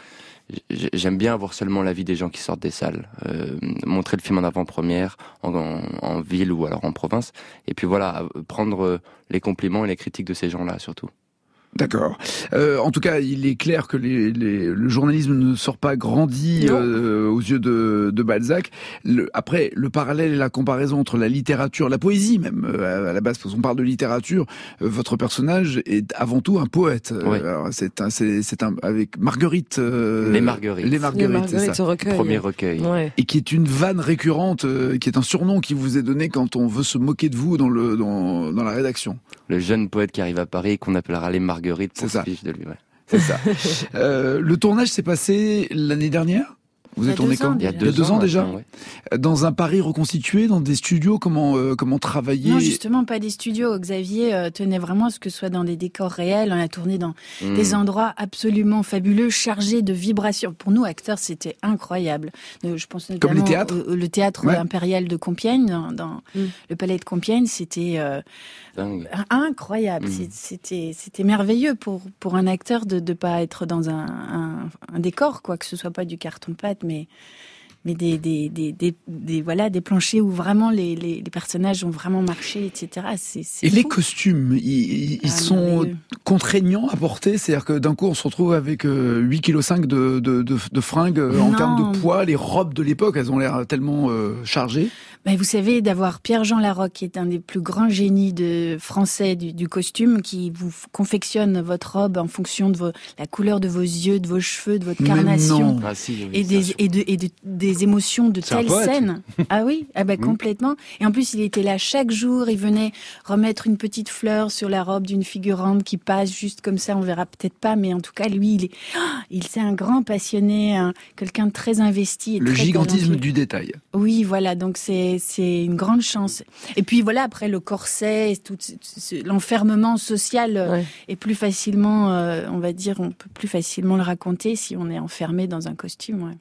j'aime bien avoir seulement l'avis des gens qui sortent des salles, euh, montrer le film en avant-première, en, en, en ville ou alors en province, et puis voilà, prendre les compliments et les critiques de ces gens-là surtout. D'accord. Euh, en tout cas, il est clair que les, les, le journalisme ne sort pas grandi euh, aux yeux de, de Balzac. Le, après, le parallèle et la comparaison entre la littérature, la poésie même, euh, à la base, parce qu'on parle de littérature, euh, votre personnage est avant tout un poète. Oui. Euh, alors, c'est un, c'est, c'est un, avec Marguerite. Euh, les Marguerites. Les Marguerites, les Marguerites c'est ça. Recueil. Premier recueil. Ouais. Et qui est une vanne récurrente, euh, qui est un surnom qui vous est donné quand on veut se moquer de vous dans le dans, dans la rédaction. Le jeune poète qui arrive à Paris, qu'on appellera les Marguerites, pour C'est ça. se fiche de lui. Ouais. C'est ça. euh, le tournage s'est passé l'année dernière. Vous Il y a êtes tourné deux ans quand déjà. Il y a deux, deux ans, ans déjà. maintenant, ouais. Dans un Paris reconstitué, dans des studios, comment euh, comment travailler? Non, justement, pas des studios. Xavier euh, tenait vraiment à ce que ce soit dans des décors réels. On a tourné dans Mmh. des endroits absolument fabuleux, chargés de vibrations. Pour nous, acteurs, c'était incroyable. Euh, Je pense notamment Comme les théâtres au, au- le théâtre Ouais. impérial de Compiègne, dans, dans Mmh. le palais de Compiègne. C'était euh, Dingue. incroyable. Mmh. C'est- C'était c'était merveilleux pour pour un acteur de de pas être dans un, un, un décor, quoi, que ce soit pas du carton-pâte, mais mais des, des, des, des, des, voilà, des planchers où vraiment les, les, les personnages ont vraiment marché, et cetera. C'est, c'est Et les fou. costumes, ils, ils Ah, sont merveilleux. contraignants à porter, c'est-à-dire que d'un coup on se retrouve avec euh, huit virgule cinq kilos de, de, de, de fringues euh, en Non. termes de poids. Les robes de l'époque, elles ont l'air tellement euh, chargées. Ben, vous savez, d'avoir Pierre-Jean Larocque, qui est un des plus grands génies de français du, du costume, qui vous f- confectionne votre robe en fonction de vos, la couleur de vos yeux, de vos cheveux, de votre Mais carnation. non. Ah si, oui, Et ça, des, je- et, de, et de, des émotions de C'est un telles poète. scènes. Ah oui, ah ben, complètement. Et en plus, il était là chaque jour, il venait remettre une petite fleur sur la robe d'une figurante qui passe juste comme ça, on verra peut-être pas, mais en tout cas, lui, il est, ah, il c'est un grand passionné, un, quelqu'un de très investi. Et Le très gigantisme talentueux. du détail. Oui, voilà, donc c'est c'est une grande chance. Et puis voilà, après le corset, et tout ce- ce- l'enfermement social euh, Ouais. est plus facilement, euh, on va dire, on peut plus facilement le raconter si on est enfermé dans un costume. Ouais.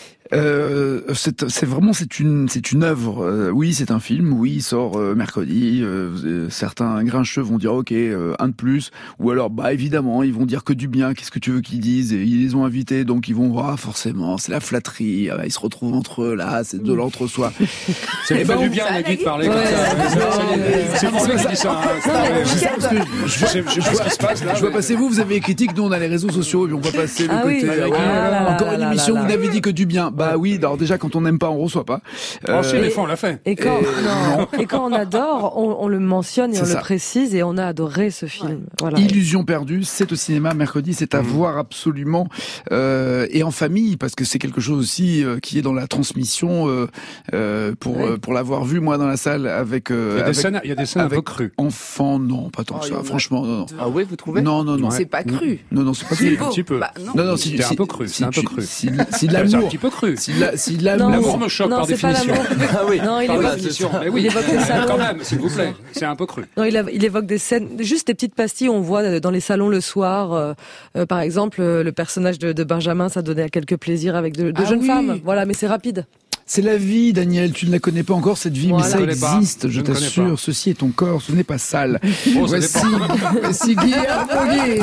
Euh, c'est, c'est vraiment c'est une c'est une œuvre. Euh, oui, c'est un film. Oui, il sort euh, mercredi. Euh, euh, certains grincheux vont dire ok, euh, un de plus. Ou alors bah évidemment ils vont dire que du bien. Qu'est-ce que tu veux qu'ils disent? Et ils les ont invités, donc ils vont voir forcément. C'est la flatterie. Ah, bah, ils se retrouvent entre eux là. C'est de l'entre-soi. Ça lui Eh fait ben, du on- bien, Nagui, de parler Ouais. comme ça. C'est pour ça que je dis ça. hein. Je sais, parce que je vois, Je sais je sais pas ce qui se passe là. je vois mais- passer vous, vous avez les critiques, nous on a les réseaux sociaux et puis on va passer le Ah côté. oui. ah ouais, Ah là là encore là une là émission, là vous là. n'avez dit que du bien. Bah oui, alors déjà quand on n'aime pas, on reçoit pas. Oh, si, Euh, des fois, on l'a fait. Et quand, Et- non. et quand on adore, on, on le mentionne et C'est on ça. le précise et on a adoré ce film. Voilà. Illusion perdue, c'est au cinéma mercredi, c'est à voir absolument euh, et en famille parce que c'est quelque chose aussi euh, qui est dans la transmission euh, euh, pour Ouais. euh, pour l'avoir vu moi dans la salle avec euh, Il y a des avec scènes, il y a des scènes un avec peu crues. enfants, non, pas tant que Oh, il y ça, en a franchement, non, non, Ah ouais, vous trouvez? non, non, non, Ouais. C'est pas cru. non, non, c'est pas C'est cru. beau. un petit peu. Bah, non. Non, non, si, C'était si- un peu cru, si c'est un peu tu- cru. Si, si de C'est un l'amour, petit peu cru. si de la- si de Non. l'amour, L'amour me choque Non, par c'est pas définition. l'amour. Ah oui. Non, il Par évoque- définition. Mais oui, Il évoque les salons. quand même, s'il vous plaît. C'est un peu cru. Non, il, a- il évoque des scènes, juste des petites pastilles. On voit dans les salons le soir, euh, euh, par exemple, euh, le personnage de, de Benjamin, ça donnait quelques plaisirs avec de, de Ah jeunes oui. femmes. Voilà, mais c'est rapide. c'est la vie, Daniel. Tu ne la connais pas encore cette vie, Voilà. mais ça Je connais pas. existe. Je, Je ne connais t'assure. pas. Ceci est ton corps. Ce n'est pas sale. Oh, ça Voici, dépend. voici Guillaume Noguès.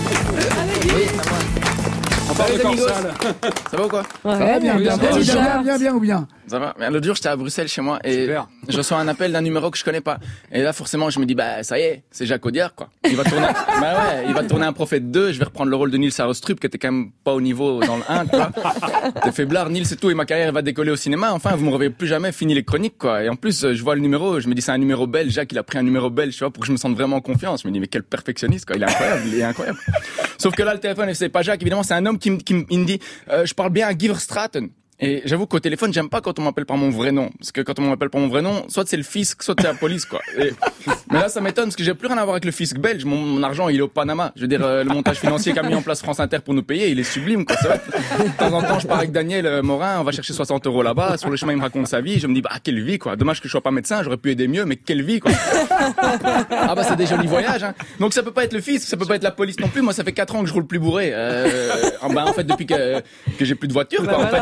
On parle de amigos. Corsal. Ça va ou quoi? Ouais. Ah, bien, oui, bien, ça bien, va. bien, bien, bien, bien, ou bien. Ça va. Mais l'autre jour, j'étais à Bruxelles chez moi et Super. je reçois un appel d'un numéro que je connais pas. Et là, forcément, je me dis, bah, ça y est, c'est Jacques Audiard, quoi. Il va tourner, bah ouais, il va tourner un Prophète deux, je vais reprendre le rôle de Nils Arostrup, qui était quand même pas au niveau dans le un, quoi. T'es faiblard, Nils et tout, et ma carrière va décoller au cinéma. Enfin, vous me reverrez plus jamais, fini les chroniques, quoi. Et en plus, je vois le numéro, je me dis, c'est un numéro belge, Jacques, il a pris un numéro belge, tu vois, pour que je me sente vraiment en confiance. Je me dis, mais quel perfectionniste, quoi. Il est incroyable, il est incroyable. Sauf que là, le téléphone, c'est pas Jacques, évidemment, c'est un homme qui me, qui me, il me dit, euh, je parle bien à Giver Straten. Et j'avoue qu'au téléphone, j'aime pas quand on m'appelle par mon vrai nom. Parce que quand on m'appelle par mon vrai nom, soit c'est le fisc, soit c'est la police, quoi. Et... Mais là, ça m'étonne parce que j'ai plus rien à voir avec le fisc belge. Mon, mon argent, il est au Panama. Je veux dire, euh, le montage financier qu'a mis en place France Inter pour nous payer, il est sublime, quoi. C'est vrai. De temps en temps, je pars avec Daniel euh, Morin, on va chercher soixante euros là-bas. Sur le chemin, il me raconte sa vie. Je me dis, bah, quelle vie, quoi. Dommage que je sois pas médecin, j'aurais pu aider mieux, mais quelle vie, quoi. Ah bah, c'est des jolis voyages, hein. Donc ça peut pas être le fisc, ça peut pas être la police non plus. Moi, ça fait quatre ans que je roule plus bourré. Euh, bah, en fait, depuis que, que j'ai plus de voiture, quoi, en fait, hein.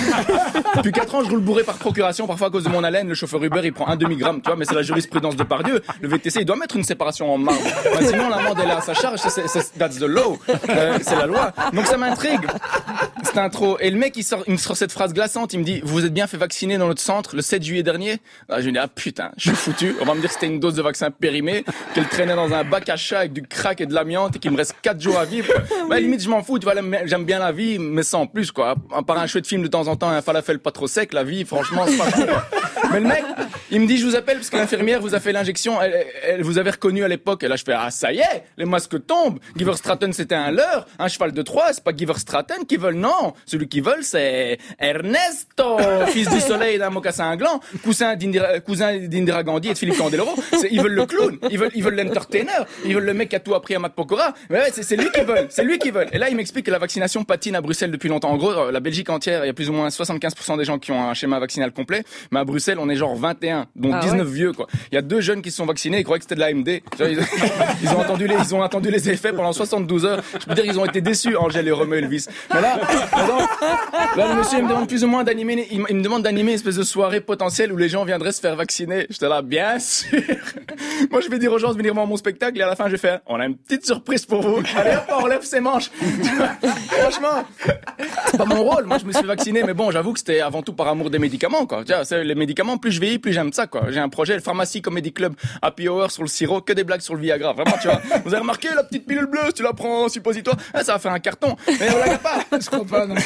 Depuis quatre ans, je roule bourré par procuration, parfois à cause de mon haleine. Le chauffeur Uber, il prend un demi-gramme, tu vois, mais c'est la jurisprudence de Pardieu. Le V T C, il doit mettre une séparation en marbre. Ben, sinon, l'amende, elle est à sa charge, c'est, c'est, that's the law. Euh, c'est la loi. Donc ça m'intrigue. C'est un trop. Et le mec, il sort, il me sort cette phrase glaçante, il me dit, vous vous êtes bien fait vacciner dans notre centre le sept juillet dernier? Ah, je lui dis, ah putain, je suis foutu. On va me dire que c'était une dose de vaccin périmée, qu'elle traînait dans un bac à chat avec du crack et de l'amiante et qu'il me reste quatre jours à vivre. Bah, limite, je m'en fous, tu vois, j'aime bien la vie, mais sans plus, quoi. À part un chouette film de temps en temps, un falafel pas trop sec, la vie, franchement, c'est pas cool, quoi. Mais le mec, il me dit, je vous appelle parce que l'infirmière vous a fait l'injection, elle, elle vous avait reconnu à l'époque. Et là, je fais, ah, ça y est, les masques tombent. Giver Stratton, c'était un leurre, un cheval de Troie, c'est pas Giver Stratton qui veulent, non. Celui qui veulent, c'est Ernesto, fils du soleil d'un mocassin gland, cousin d'Indira, cousin d'Indira Gandhi et de Philippe Candeloro. C'est, ils veulent le clown, ils veulent, ils veulent l'entertainer, ils veulent le mec qui a tout appris à Matt Pokora. Mais ouais, c'est, c'est lui qui veulent, c'est lui qui veulent. Et là, il m'explique que la vaccination patine à Bruxelles depuis longtemps. En gros, la Belgique entière, il y a plus ou moins soixante-quinze pour cent des gens qui ont un schéma vaccinal complet. Mais à Bruxelles, on est genre vingt et un, dont ah dix-neuf ouais. vieux, quoi. Il y a deux jeunes qui se sont vaccinés, ils croyaient que c'était de l'A M D. Ils, ils ont entendu les, ils ont entendu les effets pendant soixante-douze heures. Je peux dire, ils ont été déçus, Angèle et Romeo Elvis. Mais là, là, là, le monsieur, il me demande plus ou moins d'animer, il, il me demande d'animer une espèce de soirée potentielle où les gens viendraient se faire vacciner. J'étais là, bien sûr. Moi, je vais dire aux gens de venir voir mon spectacle et à la fin, je vais faire, on a une petite surprise pour vous. Allez hop, on relève ses manches. Franchement, c'est pas mon rôle. Moi, je me suis fait vacciner, mais bon, j'avoue que c'était avant tout par amour des médicaments, quoi. Tu vois, c'est les médicaments, plus je vieillis, plus j'aime ça, quoi. J'ai un projet, le Pharmacie Comedy Club, Happy Hour sur le sirop, que des blagues sur le Viagra. Vraiment, tu vois. Vous avez remarqué la petite pilule bleue, si tu la prends en suppositoire, ah, ça va faire un carton. Mais on la pas. Je crois pas, non.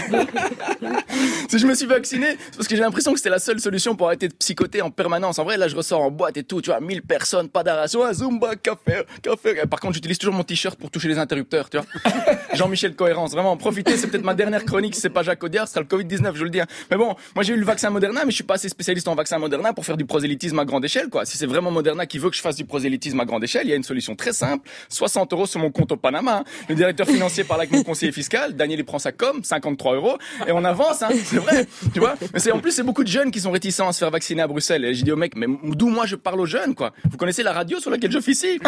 Si je me suis vacciné, c'est parce que j'ai l'impression que c'était la seule solution pour arrêter de psychoter en permanence. En vrai, là, je ressors en boîte et tout, tu vois, mille personnes, pas d'aération, un Zumba, café, café. Par contre, j'utilise toujours mon t-shirt pour toucher les interrupteurs, tu vois. Jean-Michel Cohérence, vraiment, profitez, c'est peut-être ma dernière chronique, si c'est pas Jacques Audiard, ce sera le covid dix-neuf, je le dis. Hein. Mais bon, moi j'ai eu le vaccin Moderna, mais je suis pas assez spécialiste en vaccin Moderna pour faire du prosélytisme à grande échelle, quoi. Si c'est vraiment Moderna qui veut que je fasse du prosélytisme à grande échelle, il y a une solution très simple, soixante euros sur mon compte au Panama. Hein. Le directeur financier parle avec mon conseiller fiscal, Daniel il prend sa com, cinquante-trois euros, et on avance, hein, c'est vrai, tu vois. Mais c'est, en plus, c'est beaucoup de jeunes qui sont réticents à se faire vacciner à Bruxelles. Et j'ai dit au mec, mais d'où moi je parle aux jeunes, quoi. Vous connaissez la radio sur laquelle j'officie?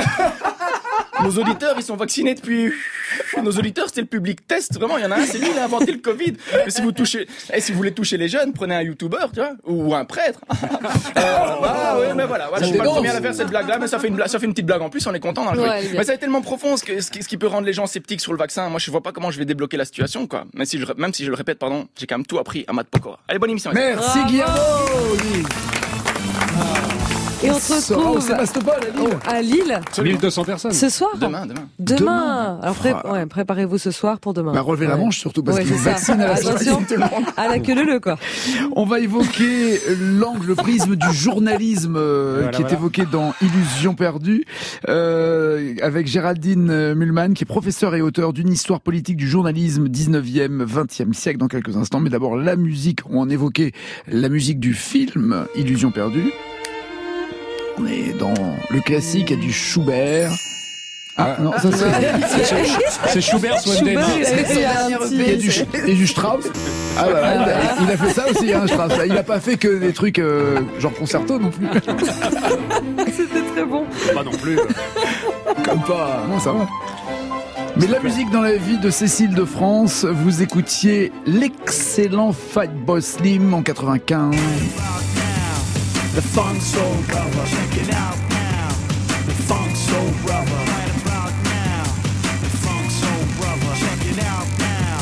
Nos auditeurs, ils sont vaccinés depuis... Nos auditeurs, c'était le public test. Vraiment, il y en a un, c'est lui, il a inventé le Covid. Mais si vous touchez, et si vous voulez toucher les jeunes, prenez un YouTuber, tu vois, ou un prêtre. euh, ah oui, mais voilà, voilà. Je suis pas le premier à faire cette blague-là, mais ça fait une blague, ça fait une petite blague en plus, on est content dans le truc. Ouais, mais ça est tellement profond, ce, que, ce, qui, ce qui peut rendre les gens sceptiques sur le vaccin. Moi, je vois pas comment je vais débloquer la situation, quoi. Même si je, même si je le répète, pardon, j'ai quand même tout appris à Matt Pokora. Allez, bonne émission. Merci, Guillaume. Et on se retrouve à Lille. mille deux cents personnes. Ce soir. Demain, demain. Demain. Demain. Alors pré- ouais, préparez-vous ce soir pour demain. Bah, relevez ouais. la manche surtout parce ouais, qu'ils vaccinent à la Attention, à la queue leu quoi. On va évoquer l'angle, le prisme du journalisme euh, voilà, qui voilà. est évoqué dans Illusion perdue euh, avec Géraldine Mühlmann qui est professeure et auteure d'une histoire politique du journalisme dix-neuvième, vingtième siècle dans quelques instants. Mais d'abord la musique, on évoquait la musique du film Illusion perdue. On est dans le classique, il y a du Schubert. Ah, non, ça c'est... C'est Schubert, soit Il y a du, et du Strauss. Ah bah, voilà, il, a, il a fait ça aussi, hein, Strauss. Il a pas fait que des trucs euh, genre concerto non plus. C'était très bon. Pas non plus. Comme pas. Non, ça va. Mais la musique dans la vie de Cécile de France, vous écoutiez l'excellent Fatboy Slim en quatre-vingt-quinze. The funk soul brother, check it out now. The funk soul brother, right about now. The funk soul brother, check it out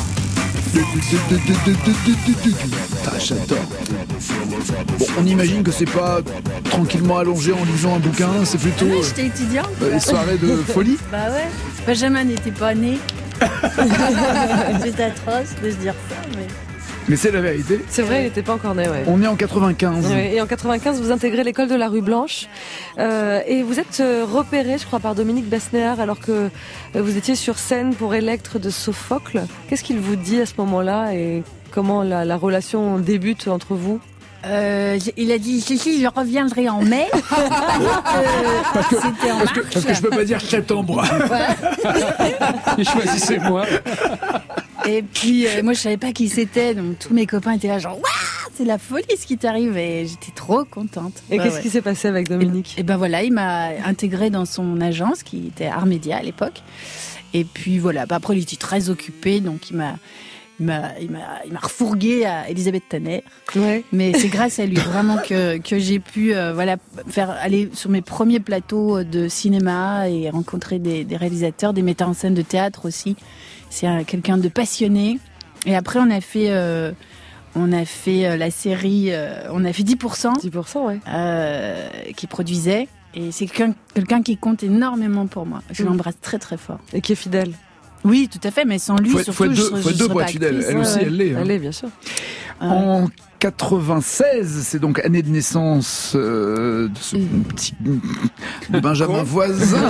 now. Ah, j'adore. Bon, on imagine que c'est pas tranquillement allongé en lisant un bouquin, c'est plutôt ouais, j'étais étudiante. Euh, les soirées de folie. Bah ouais. Benjamin n'était pas né. C'est atroce de se dire ça, mais. Mais c'est la vérité. C'est vrai, il n'était pas encore né, ouais. On est en quatre-vingt-quinze. Ouais, et en quatre-vingt-quinze, vous intégrez l'école de la rue Blanche. Euh, et vous êtes repéré, je crois, par Dominique Besnéard, alors que vous étiez sur scène pour Électre de Sophocle. Qu'est-ce qu'il vous dit à ce moment-là et comment la, la relation débute entre vous ? Euh, il a dit si si je reviendrai en mai. euh, parce, que, c'était en parce, que, parce que je peux pas dire septembre. Et choisissez-moi. Et puis euh, moi je savais pas qui c'était, donc tous mes copains étaient là genre waouh c'est la folie ce qui t'arrive et j'étais trop contente. Et ouais, qu'est-ce ouais. qui s'est passé avec Dominique ? Et, et ben voilà, il m'a intégrée dans son agence qui était Art Média à l'époque. Et puis voilà, bah, après il était très occupé, donc il m'a il m'a, il m'a, il m'a refourgué à Elisabeth Tanner. Ouais. Mais c'est grâce à lui vraiment que que j'ai pu euh, voilà faire aller sur mes premiers plateaux de cinéma et rencontrer des, des réalisateurs, des metteurs en scène de théâtre aussi. C'est un, quelqu'un de passionné. Et après on a fait euh, on a fait euh, la série, euh, on a fait dix pour cent. dix pour cent, ouais. Euh, qui produisait. Et c'est quelqu'un, quelqu'un qui compte énormément pour moi. Je l'embrasse très très fort. Et qui est fidèle. Oui, tout à fait, mais sans lui, faut, surtout, faut être deux, je, faut je être deux serais pour pas être fidèle. actrice. Elle Ouais, aussi, ouais. elle l'est. Hein. Elle est, bien sûr. En quatre-vingt-seize, c'est donc année de naissance euh, de ce petit de Benjamin Voisin.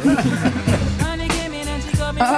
Ah.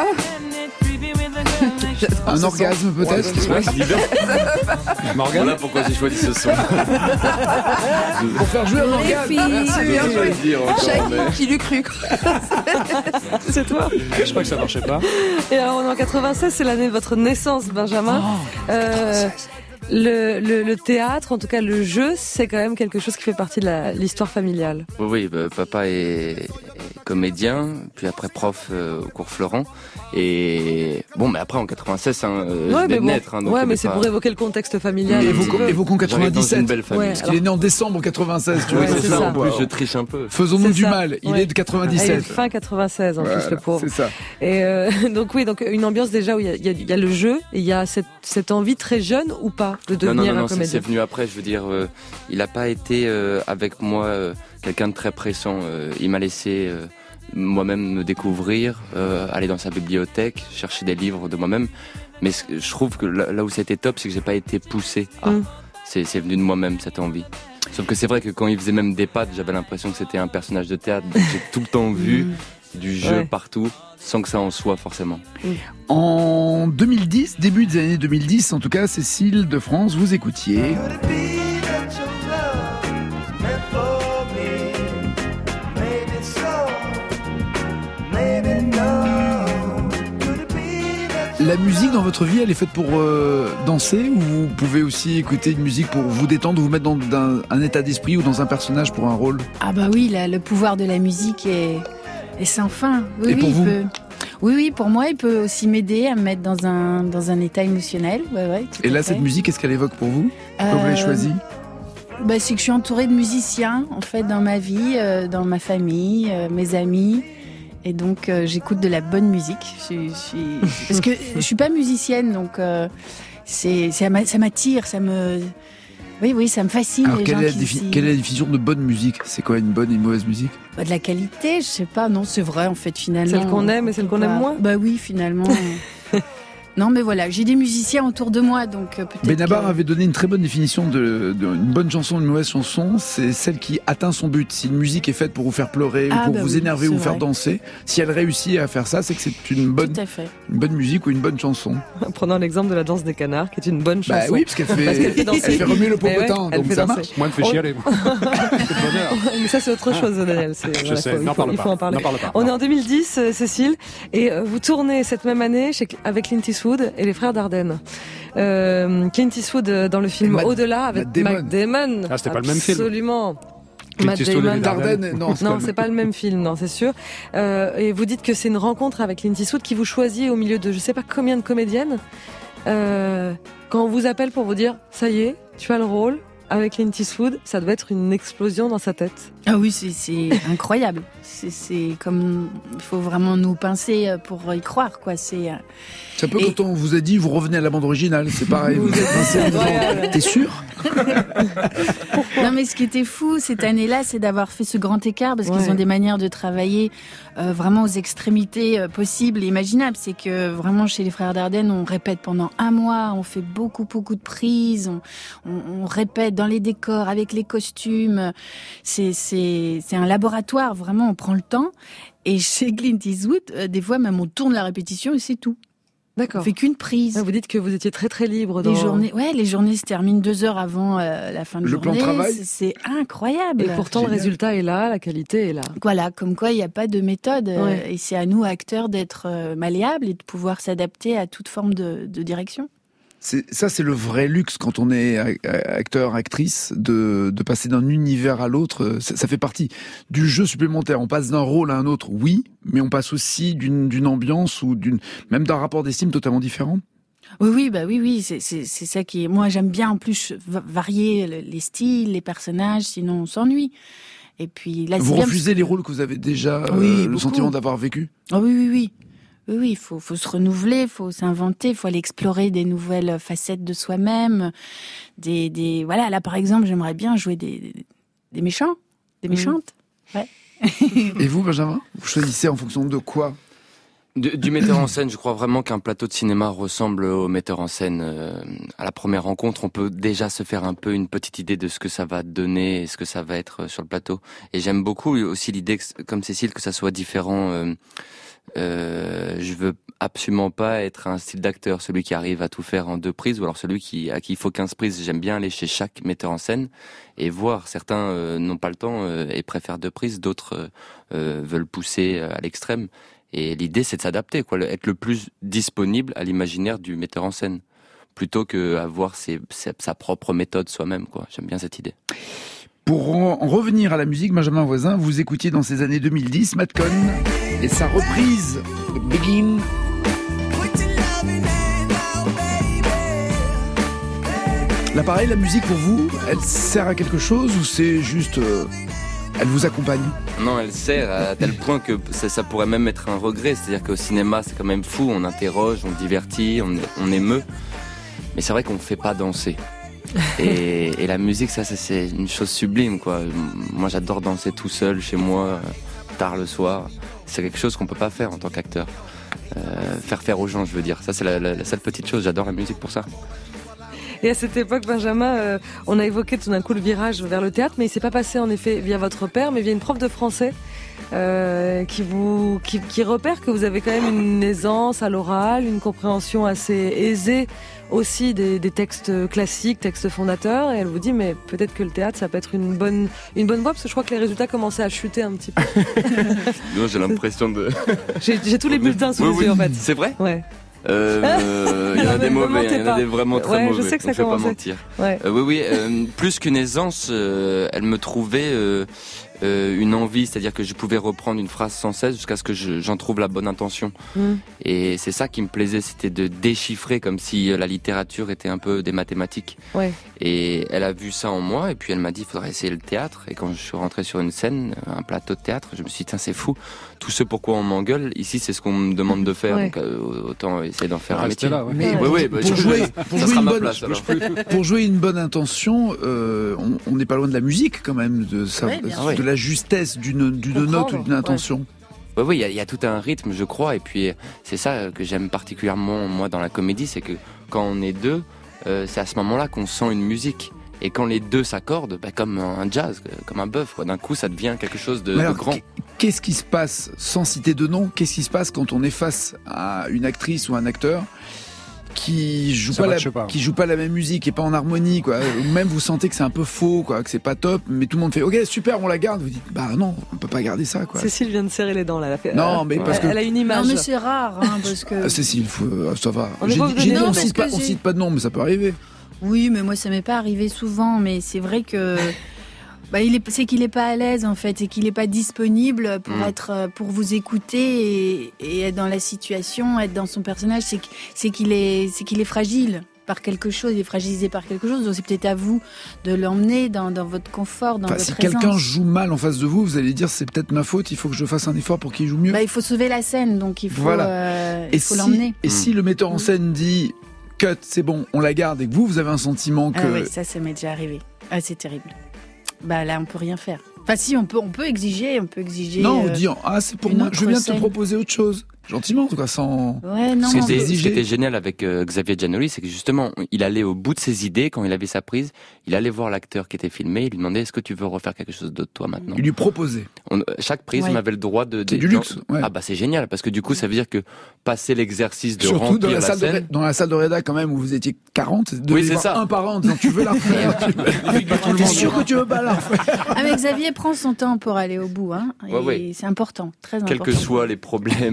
Un orgasme peut-être. Ouais, c'est libère. Morgane. Voilà pourquoi j'ai choisi ce son. Pour faire jouer un Les orgasme. filles, Merci, bien Je vais joué. le dire encore, Chacun mais- qui l'eût cru. C'est toi. Je crois que ça marchait pas. Et alors, on est en quatre-vingt-seize, c'est l'année de votre naissance, Benjamin. Euh, le, le, le théâtre, en tout cas le jeu, c'est quand même quelque chose qui fait partie de la, l'histoire familiale. Oui, oui, bah, papa est, est comédien, puis après prof euh, au cours Florent. Et bon, mais après en quatre-vingt-seize, hein, euh, je Ouais, venais mais de bon. naître. Hein, donc il y Ouais, avait mais c'est pas- pour évoquer le contexte familial. un petit Évoquons, peu. évoquons J'arrive dans une quatre-vingt-dix-sept. belle famille. Ouais. Parce qu'il est né en décembre quatre-vingt-seize, tu Ouais, vois. c'est c'est ça. ça. En plus, je triche un peu. Faisons-nous C'est du ça. mal. Il Ouais. est de Il est quatre-vingt-dix-sept. fin quatre-vingt-seize, en Voilà, plus, le pauvre. c'est ça. Et euh, donc oui, donc une ambiance déjà où il y a, il y a, il y a le jeu, et il y a cette, cette envie très jeune ou pas de Non, devenir non, non, un non c'est, comédien. c'est venu après. Je veux dire, euh, il n'a pas été euh, avec moi euh, quelqu'un de très pressant. Euh, il m'a laissé euh, moi-même me découvrir, euh, aller dans sa bibliothèque, chercher des livres de moi-même. Mais ce que je trouve que là, là où c'était top, c'est que j'ai pas été poussé. Ah, Mm. c'est, c'est venu de moi-même cette envie. Sauf que c'est vrai que quand il faisait même des pattes, j'avais l'impression que c'était un personnage de théâtre. Donc j'ai tout le temps vu Mm. du jeu Ouais. partout, sans que ça en soit forcément. En deux mille dix, début des années deux mille dix, en tout cas, Cécile de France, vous écoutiez. La musique dans votre vie, elle est faite pour euh, danser, ou vous pouvez aussi écouter une musique pour vous détendre, vous mettre dans un, un état d'esprit ou dans un personnage pour un rôle? Ah bah oui, là, le pouvoir de la musique est, est sans fin. Oui, Et oui, pour il vous peut... Oui, oui, pour moi, il peut aussi m'aider à me mettre dans un, dans un état émotionnel. Ouais, ouais, tout Et à là, fait. cette musique, qu'est-ce qu'elle évoque pour vous? Pourquoi vous l'avez Euh, choisie? bah, c'est que je suis entourée de musiciens, en fait, dans ma vie, euh, dans ma famille, euh, mes amis. Et donc, euh, j'écoute de la bonne musique. Je, suis- je suis... Parce que je suis pas musicienne, donc euh, c'est, ça m'a- ça m'attire, ça me... Oui, oui, ça me fascine. Alors, les quelle gens est, la qui défi- s'y- quelle est la définition de bonne musique? C'est quoi une bonne et une mauvaise musique? Bah, de la qualité, je sais pas. Non, c'est vrai, en fait, finalement. Celle qu'on aime et celle qu'on aime Bah, moins? Bah oui, finalement. Non, mais voilà, j'ai des musiciens autour de moi, donc euh, peut-être Benabar que- avait donné une très bonne définition de, de une bonne chanson, une mauvaise chanson, c'est celle qui atteint son but. Si une musique est faite pour vous faire pleurer, Ah, ou pour bah vous oui, énerver, c'est ou faire vrai. danser, si elle réussit à faire ça, c'est que c'est une bonne, Tout à fait. une bonne musique ou une bonne chanson. Prenons l'exemple de la danse des canards, qui est une bonne chanson. Bah oui, parce qu'elle fait, Parce qu'elle fait danser. elle fait remuer le Mais ouais, popotin, elle donc fait ça danser. marche. Moi, elle me fait On- chialer. moi. C'est le bonheur. Mais ça, c'est autre chose, Daniel. C'est, Je voilà, sais, faut- il n'en faut- parle il pas. faut en parler. N'en parle pas. On Non. est en deux mille dix, euh, Cécile, et euh, vous tournez cette même année chez, avec Clint Eastwood et les frères Dardenne. Euh, Clint Eastwood euh, dans le film Matt- Au-delà avec Matt Damon. Matt Damon. Ah, c'était pas le même film. Absolument. Clint Matt Eastwood et Damon. les Dardenne. Dardenne, non, c'est Non, pas c'est le- pas le même film, non, c'est sûr. Euh, et vous dites que c'est une rencontre avec Clint Eastwood qui vous choisit au milieu de je sais pas combien de comédiennes. Euh, quand on vous appelle pour vous dire ça y est, tu as le rôle avec Clint Eastwood, ça doit être une explosion dans sa tête. Ah oui, c'est, c'est incroyable. C'est, c'est comme il faut vraiment nous pincer pour y croire, quoi. C'est euh, C'est un peu Et- quand on vous a dit vous revenez à la bande originale, c'est pareil. Vous êtes pincé en disant, incroyable. t'es sûr? Non, mais ce qui était fou cette année-là, c'est d'avoir fait ce grand écart parce Ouais. qu'ils ont des manières de travailler euh, vraiment aux extrémités euh, possibles et imaginables. C'est que vraiment chez les frères Dardenne, on répète pendant un mois, on fait beaucoup beaucoup de prises, on, on, on répète dans les décors avec les costumes. C'est c'est c'est un laboratoire vraiment. On prend le temps. Et chez Clint Eastwood, euh, des fois même on tourne la répétition et c'est tout. On D'accord. fait qu'une prise. Ah, vous dites que vous étiez très très libre dans Les journées, ouais, les journées se terminent deux heures avant euh, la fin de Le plan journée. de travail. C'est, c'est incroyable. Et pourtant le Génial. résultat est là, la qualité est là. Voilà, comme quoi il n'y a pas de méthode. euh, Ouais. Et c'est à nous, acteurs, d'être euh, malléables et de pouvoir s'adapter à toute forme de, de direction. C'est, ça, c'est le vrai luxe quand on est a- a- acteur, actrice, de, de passer d'un univers à l'autre. Ça, ça fait partie du jeu supplémentaire. On passe d'un rôle à un autre, oui, mais on passe aussi d'une, d'une ambiance ou d'une, même d'un rapport d'estime totalement différent. Oui, oui, bah oui, oui, c'est, c'est, c'est ça qui est... Moi, j'aime bien, en plus, varier les styles, les personnages, sinon on s'ennuie. Et puis, là, vous c'est refusez bien... les rôles que vous avez déjà oui, euh, le beaucoup. sentiment d'avoir vécu? Oh, oui, oui, oui. Oui, oui, il faut, faut se renouveler, il faut s'inventer, il faut aller explorer des nouvelles facettes de soi-même. Des, des, voilà, là, par exemple, j'aimerais bien jouer des, des méchants, des méchantes. Mmh. Ouais. Et vous, Benjamin, vous choisissez en fonction de quoi? Du, du metteur en scène, je crois vraiment qu'un plateau de cinéma ressemble au metteur en scène. Euh, à la première rencontre, on peut déjà se faire un peu une petite idée de ce que ça va donner et ce que ça va être sur le plateau. Et j'aime beaucoup aussi l'idée, que, comme Cécile, que ça soit différent. Euh, euh, je veux absolument pas être un style d'acteur, celui qui arrive à tout faire en deux prises, ou alors celui qui, à qui il faut quinze prises. J'aime bien aller chez chaque metteur en scène et voir. Certains euh, n'ont pas le temps euh, et préfèrent deux prises, d'autres euh, euh, veulent pousser à l'extrême. Et l'idée, c'est de s'adapter, quoi, être le plus disponible à l'imaginaire du metteur en scène, plutôt que avoir ses, ses, sa propre méthode soi-même, quoi. J'aime bien cette idée. Pour en revenir à la musique, Benjamin Voisin, vous écoutiez dans ces années deux mille dix Matt Cohn et sa reprise Begin. Là, pareil, la musique pour vous, elle sert à quelque chose ou c'est juste... Euh, elle vous accompagne? Non, elle sert à tel point que ça, ça pourrait même être un regret. C'est-à-dire qu'au cinéma, c'est quand même fou. On interroge, on divertit, on, on émeut. Mais c'est vrai qu'on ne fait pas danser. Et, et la musique, ça, ça, c'est une chose sublime, quoi. Moi, j'adore danser tout seul, chez moi, tard le soir. C'est quelque chose qu'on ne peut pas faire en tant qu'acteur. Euh, faire faire aux gens, je veux dire. Ça, c'est la, la, la seule petite chose. J'adore la musique pour ça. Et à cette époque, Benjamin, euh, on a évoqué tout d'un coup le virage vers le théâtre, mais il s'est pas passé en effet via votre père, mais via une prof de français euh, qui vous qui, qui repère que vous avez quand même une aisance à l'oral, une compréhension assez aisée aussi des, des textes classiques, textes fondateurs, et elle vous dit mais peut-être que le théâtre ça peut être une bonne une bonne voie, parce que je crois que les résultats commençaient à chuter un petit peu. Non, j'ai l'impression de. J'ai, j'ai tous les bulletins sous oui, les oui. yeux en fait. C'est vrai. Ouais. Euh, il y en a des mauvais, il y en a des vraiment très ouais, mauvais. Je sais que ça je vais pas commençait. mentir. Ouais. Euh, oui, oui. Euh, plus qu'une aisance, euh, elle me trouvait euh, euh, une envie, c'est-à-dire que je pouvais reprendre une phrase sans cesse jusqu'à ce que je, j'en trouve la bonne intention. Mm. Et c'est ça qui me plaisait, c'était de déchiffrer comme si la littérature était un peu des mathématiques. Ouais. Et elle a vu ça en moi, et puis elle m'a dit, il faudrait essayer le théâtre. Et quand je suis rentré sur une scène, un plateau de théâtre, je me suis dit, tiens, c'est fou. Tout ce pourquoi on m'engueule, ici, c'est ce qu'on me demande de faire. Ouais. Donc, euh, autant essayer d'en faire un métier. Là, ouais. Mais oui, oui, bah, pour, je, jouer, pour, jouer une bonne, place, pour jouer une bonne intention, euh, on n'est pas loin de la musique quand même, de, ça, ouais, de la justesse d'une, d'une note ou d'une intention. Oui, oui, il y, y a tout un rythme, je crois, et puis c'est ça que j'aime particulièrement, moi, dans la comédie, c'est que quand on est deux, euh, c'est à ce moment-là qu'on sent une musique. Et quand les deux s'accordent, bah, comme un jazz, comme un bœuf, quoi. D'un coup, ça devient quelque chose de, alors, de grand. Qu'est-ce qui se passe, sans citer de nom, qu'est-ce qui se passe quand on est face à une actrice ou un acteur qui joue pas la, pas. qui joue pas la même musique et pas en harmonie, quoi. Ou même vous sentez que c'est un peu faux, quoi, que c'est pas top, mais tout le monde fait ok super, on la garde. Vous dites bah non, on peut pas garder ça, quoi. Cécile vient de serrer les dents là. Elle a fait, non, mais euh, parce elle, que elle a une image. Non mais c'est rare, hein, parce que. Ah, Cécile, faut, ça va. On, j'ai, j'ai dit, non, on cite pas, j'ai... on cite pas de nom, mais ça peut arriver. Oui, mais moi ça m'est pas arrivé souvent, mais c'est vrai que. Bah, il est, c'est qu'il est pas à l'aise en fait, et qu'il est pas disponible pour mmh. être, pour vous écouter et, et être dans la situation, être dans son personnage. C'est, c'est qu'il est, c'est qu'il est fragile par quelque chose, il est fragilisé par quelque chose. Donc c'est peut-être à vous de l'emmener dans, dans votre confort, dans enfin, votre si présence. quelqu'un joue mal en face de vous, vous allez dire c'est peut-être ma faute, il faut que je fasse un effort pour qu'il joue mieux. Bah, il faut sauver la scène, donc il faut, voilà. euh, et il faut si, l'emmener. Et mmh. si le metteur en scène dit cut, c'est bon, on la garde, et que vous, vous avez un sentiment que... Ah oui, ça, ça m'est déjà arrivé. Ah, c'est terrible. Bah là, on peut rien faire. Enfin, si, on peut, on peut exiger, on peut exiger. Non, on euh, dit ah c'est pour moi, je viens scène. te proposer autre chose. Gentiment, en tout cas, sans... Ouais, non, ce, qui non, était, mais... ce qui était génial avec euh, Xavier Giannoli, c'est que justement, il allait au bout de ses idées quand il avait sa prise. Il allait voir l'acteur qui était filmé, il lui demandait est-ce que tu veux refaire quelque chose d'autre toi maintenant. Il lui proposait. On, chaque prise, ouais. on avait le droit de. C'est du luxe. Ouais. Ah bah c'est génial parce que du coup, ça veut dire que passer l'exercice de surtout remplir dans la, la salle scène. De, dans la salle de rédac quand même où vous étiez quarante, de oui, c'est voir ça. un par un en disant tu veux la refaire. Tu es sûr que tu veux pas la refaire. Ah mais Xavier prend son temps pour aller au bout, hein. Ouais, ouais. C'est important, très important. Quels que soient les problèmes monétaires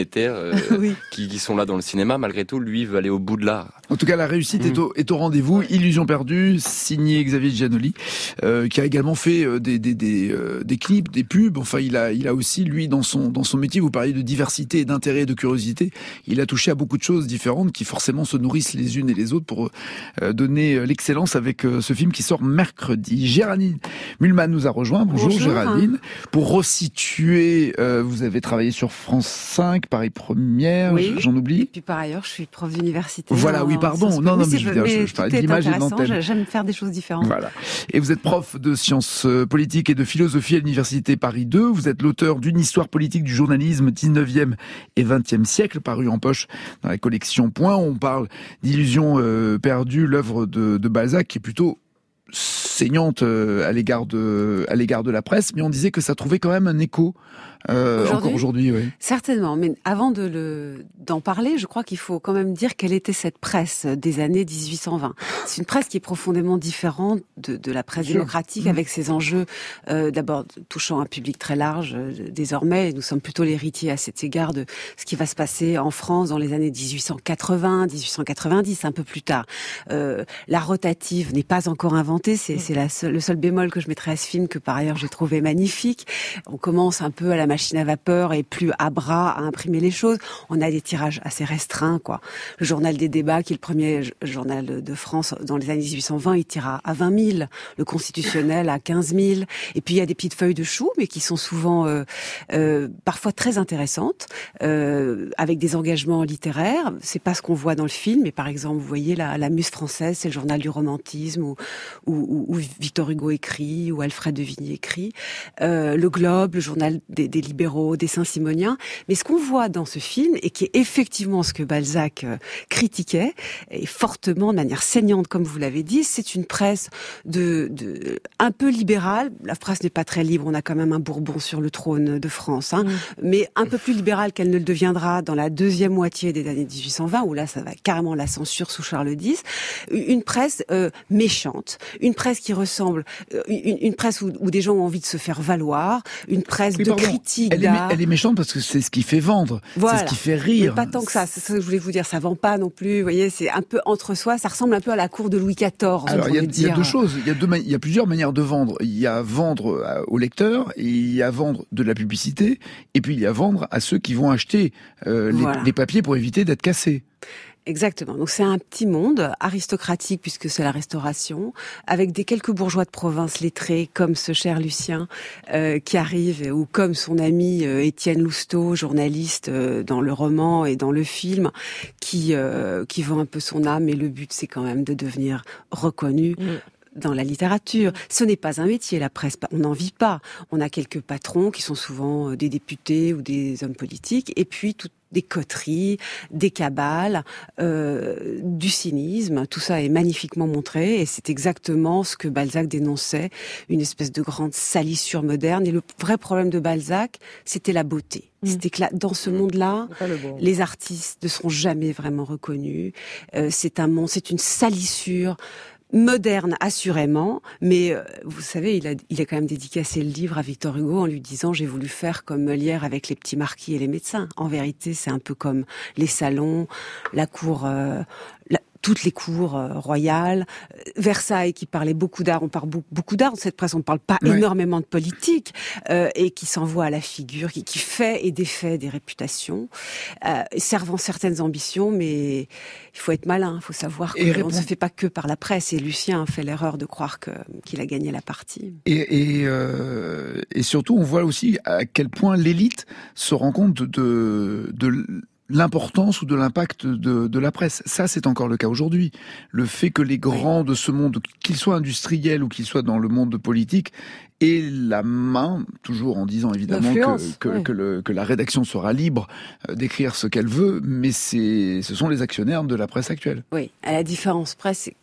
monétaires euh, Oui. qui, qui sont là dans le cinéma. Malgré tout, lui veut aller au bout de l'art. En tout cas, la réussite Mmh. est, au, est au rendez-vous. Illusion perdue, signé Xavier Giannoli, euh, qui a également fait euh, des, des, des, euh, des clips, des pubs. Enfin, il a, il a aussi, lui, dans son, dans son métier, vous parliez de diversité, d'intérêt et de curiosité. Il a touché à beaucoup de choses différentes qui forcément se nourrissent les unes et les autres pour euh, donner l'excellence avec euh, ce film qui sort mercredi. Géraldine Mühlmann nous a rejoint. Bonjour, Bonjour. Géraldine. Pour resituer, euh, vous avez travaillé sur France cinq, Paris Première, Oui. j'en oublie. Et puis par ailleurs, je suis prof d'université. Voilà, oui, pardon. sciences Non, non, po. mais Si, je veux dire, je- je parlais tout de est l'image et de intéressant. l'antenne. J'aime faire des choses différentes. Voilà. Et vous êtes prof de sciences euh, politiques et de philosophie à l'université Paris deux. Vous êtes l'auteur d'une histoire politique du journalisme dix-neuvième et vingtième siècle, paru en poche dans la collection Point. On parle d'Illusions euh, perdues, l'œuvre de, de Balzac, qui est plutôt saignante euh, à l'égard de à l'égard de la presse, mais on disait que ça trouvait quand même un écho euh, Aujourd'hui encore aujourd'hui. Oui. Certainement, mais avant de le d'en parler, je crois qu'il faut quand même dire quelle était cette presse des années dix-huit cent vingt. C'est une presse qui est profondément différente de, de la presse Sûr. démocratique, Mmh. avec ses enjeux euh, d'abord touchant un public très large. Euh, désormais, nous sommes plutôt l'héritier à cet égard de ce qui va se passer en France dans les années dix-huit cent quatre-vingts, dix-huit cent quatre-vingt-dix, un peu plus tard. Euh, la rotative n'est pas encore inventée, c'est, c'est la seule, le seul bémol que je mettrais à ce film, que par ailleurs j'ai trouvé magnifique. On commence un peu à la machine à vapeur et plus à bras à imprimer les choses. On a des tirages assez restreints, quoi. Le journal des débats, qui est le premier j- journal de France dans les années dix-huit cent vingt, il tire à, à vingt mille. Le Constitutionnel à quinze mille. Et puis il y a des petites feuilles de chou, mais qui sont souvent euh, euh, parfois très intéressantes, euh, avec des engagements littéraires. C'est pas ce qu'on voit dans le film, mais par exemple, vous voyez la, la Muse française, c'est le journal du romantisme où, où, où, où Victor Hugo écrit, où Alfred de Vigny écrit. Euh, le Globe, le journal des, des libéraux, des Saint-Simoniens. Mais ce qu'on voit dans ce film, et qui est effectivement ce que Balzac euh, critiquait, et fortement, de manière saignante, comme vous l'avez dit, c'est une presse de, de un peu libérale. La presse n'est pas très libre, on a quand même un Bourbon sur le trône de France, hein, mmh. mais un peu plus libérale qu'elle ne le deviendra dans la deuxième moitié des années dix-huit cent vingt, où là, ça va carrément la censure sous Charles X. Une presse euh, méchante, une presse qui ressemble, euh, une, une presse où, où des gens ont envie de se faire valoir, une presse Oui, de pardon. critique Elle est, d'art. elle est méchante parce que c'est ce qui fait vendre, Voilà. c'est ce qui fait rire. Mais pas tant que ça, c'est ça que je voulais vous dire, ça vend pas non plus, vous voyez, c'est un peu entre soi, ça ressemble un peu à la cour de Louis quatorze. Alors il y, a, il y a deux dire. choses, il y a, deux, il y a plusieurs manières de vendre. Il y a vendre au lecteur, et il y a vendre de la publicité, et puis il y a vendre à ceux qui vont acheter euh, les, Voilà. les papiers pour éviter d'être cassés. Exactement. Donc c'est un petit monde aristocratique puisque c'est la Restauration, avec des quelques bourgeois de province lettrés comme ce cher Lucien euh, qui arrive, ou comme son ami euh, Étienne Lousteau, journaliste euh, dans le roman et dans le film, qui euh, qui vend un peu son âme. Et le but c'est quand même de devenir reconnu. Mmh. Dans la littérature. Ce n'est pas un métier, la presse, on n'en vit pas. On a quelques patrons qui sont souvent des députés ou des hommes politiques, et puis tout, des coteries, des cabales, euh, du cynisme. Tout ça est magnifiquement montré, et c'est exactement ce que Balzac dénonçait, une espèce de grande salissure moderne. Et le vrai problème de Balzac, c'était la beauté. Mmh. C'était que là, dans ce monde-là, bon. les artistes ne seront jamais vraiment reconnus. Euh, c'est un monde, c'est une salissure moderne, assurément, mais euh, vous savez, il a, il a quand même dédicacé le livre à Victor Hugo en lui disant « J'ai voulu faire comme Molière avec les petits marquis et les médecins ». En vérité, c'est un peu comme les salons, la cour... Euh, la, toutes les cours euh, royales, Versailles qui parlait beaucoup d'art, on parle beaucoup, beaucoup d'art dans cette presse, on ne parle pas ouais. énormément de politique, euh, et qui s'envoie à la figure, qui, qui fait et défait des réputations, euh, servant certaines ambitions, mais il faut être malin, il faut savoir qu'on répond... ne se fait pas que par la presse, et Lucien a fait l'erreur de croire que, qu'il a gagné la partie. Et, et, euh, et surtout, on voit aussi à quel point l'élite se rend compte de... de l'importance ou de l'impact de, de la presse. Ça, c'est encore le cas aujourd'hui. Le fait que les grands oui. de ce monde, qu'ils soient industriels ou qu'ils soient dans le monde politique, aient la main, toujours en disant évidemment que, que, oui. que, le, que la rédaction sera libre d'écrire ce qu'elle veut, mais c'est, ce sont les actionnaires de la presse actuelle. Oui, à la différence presse...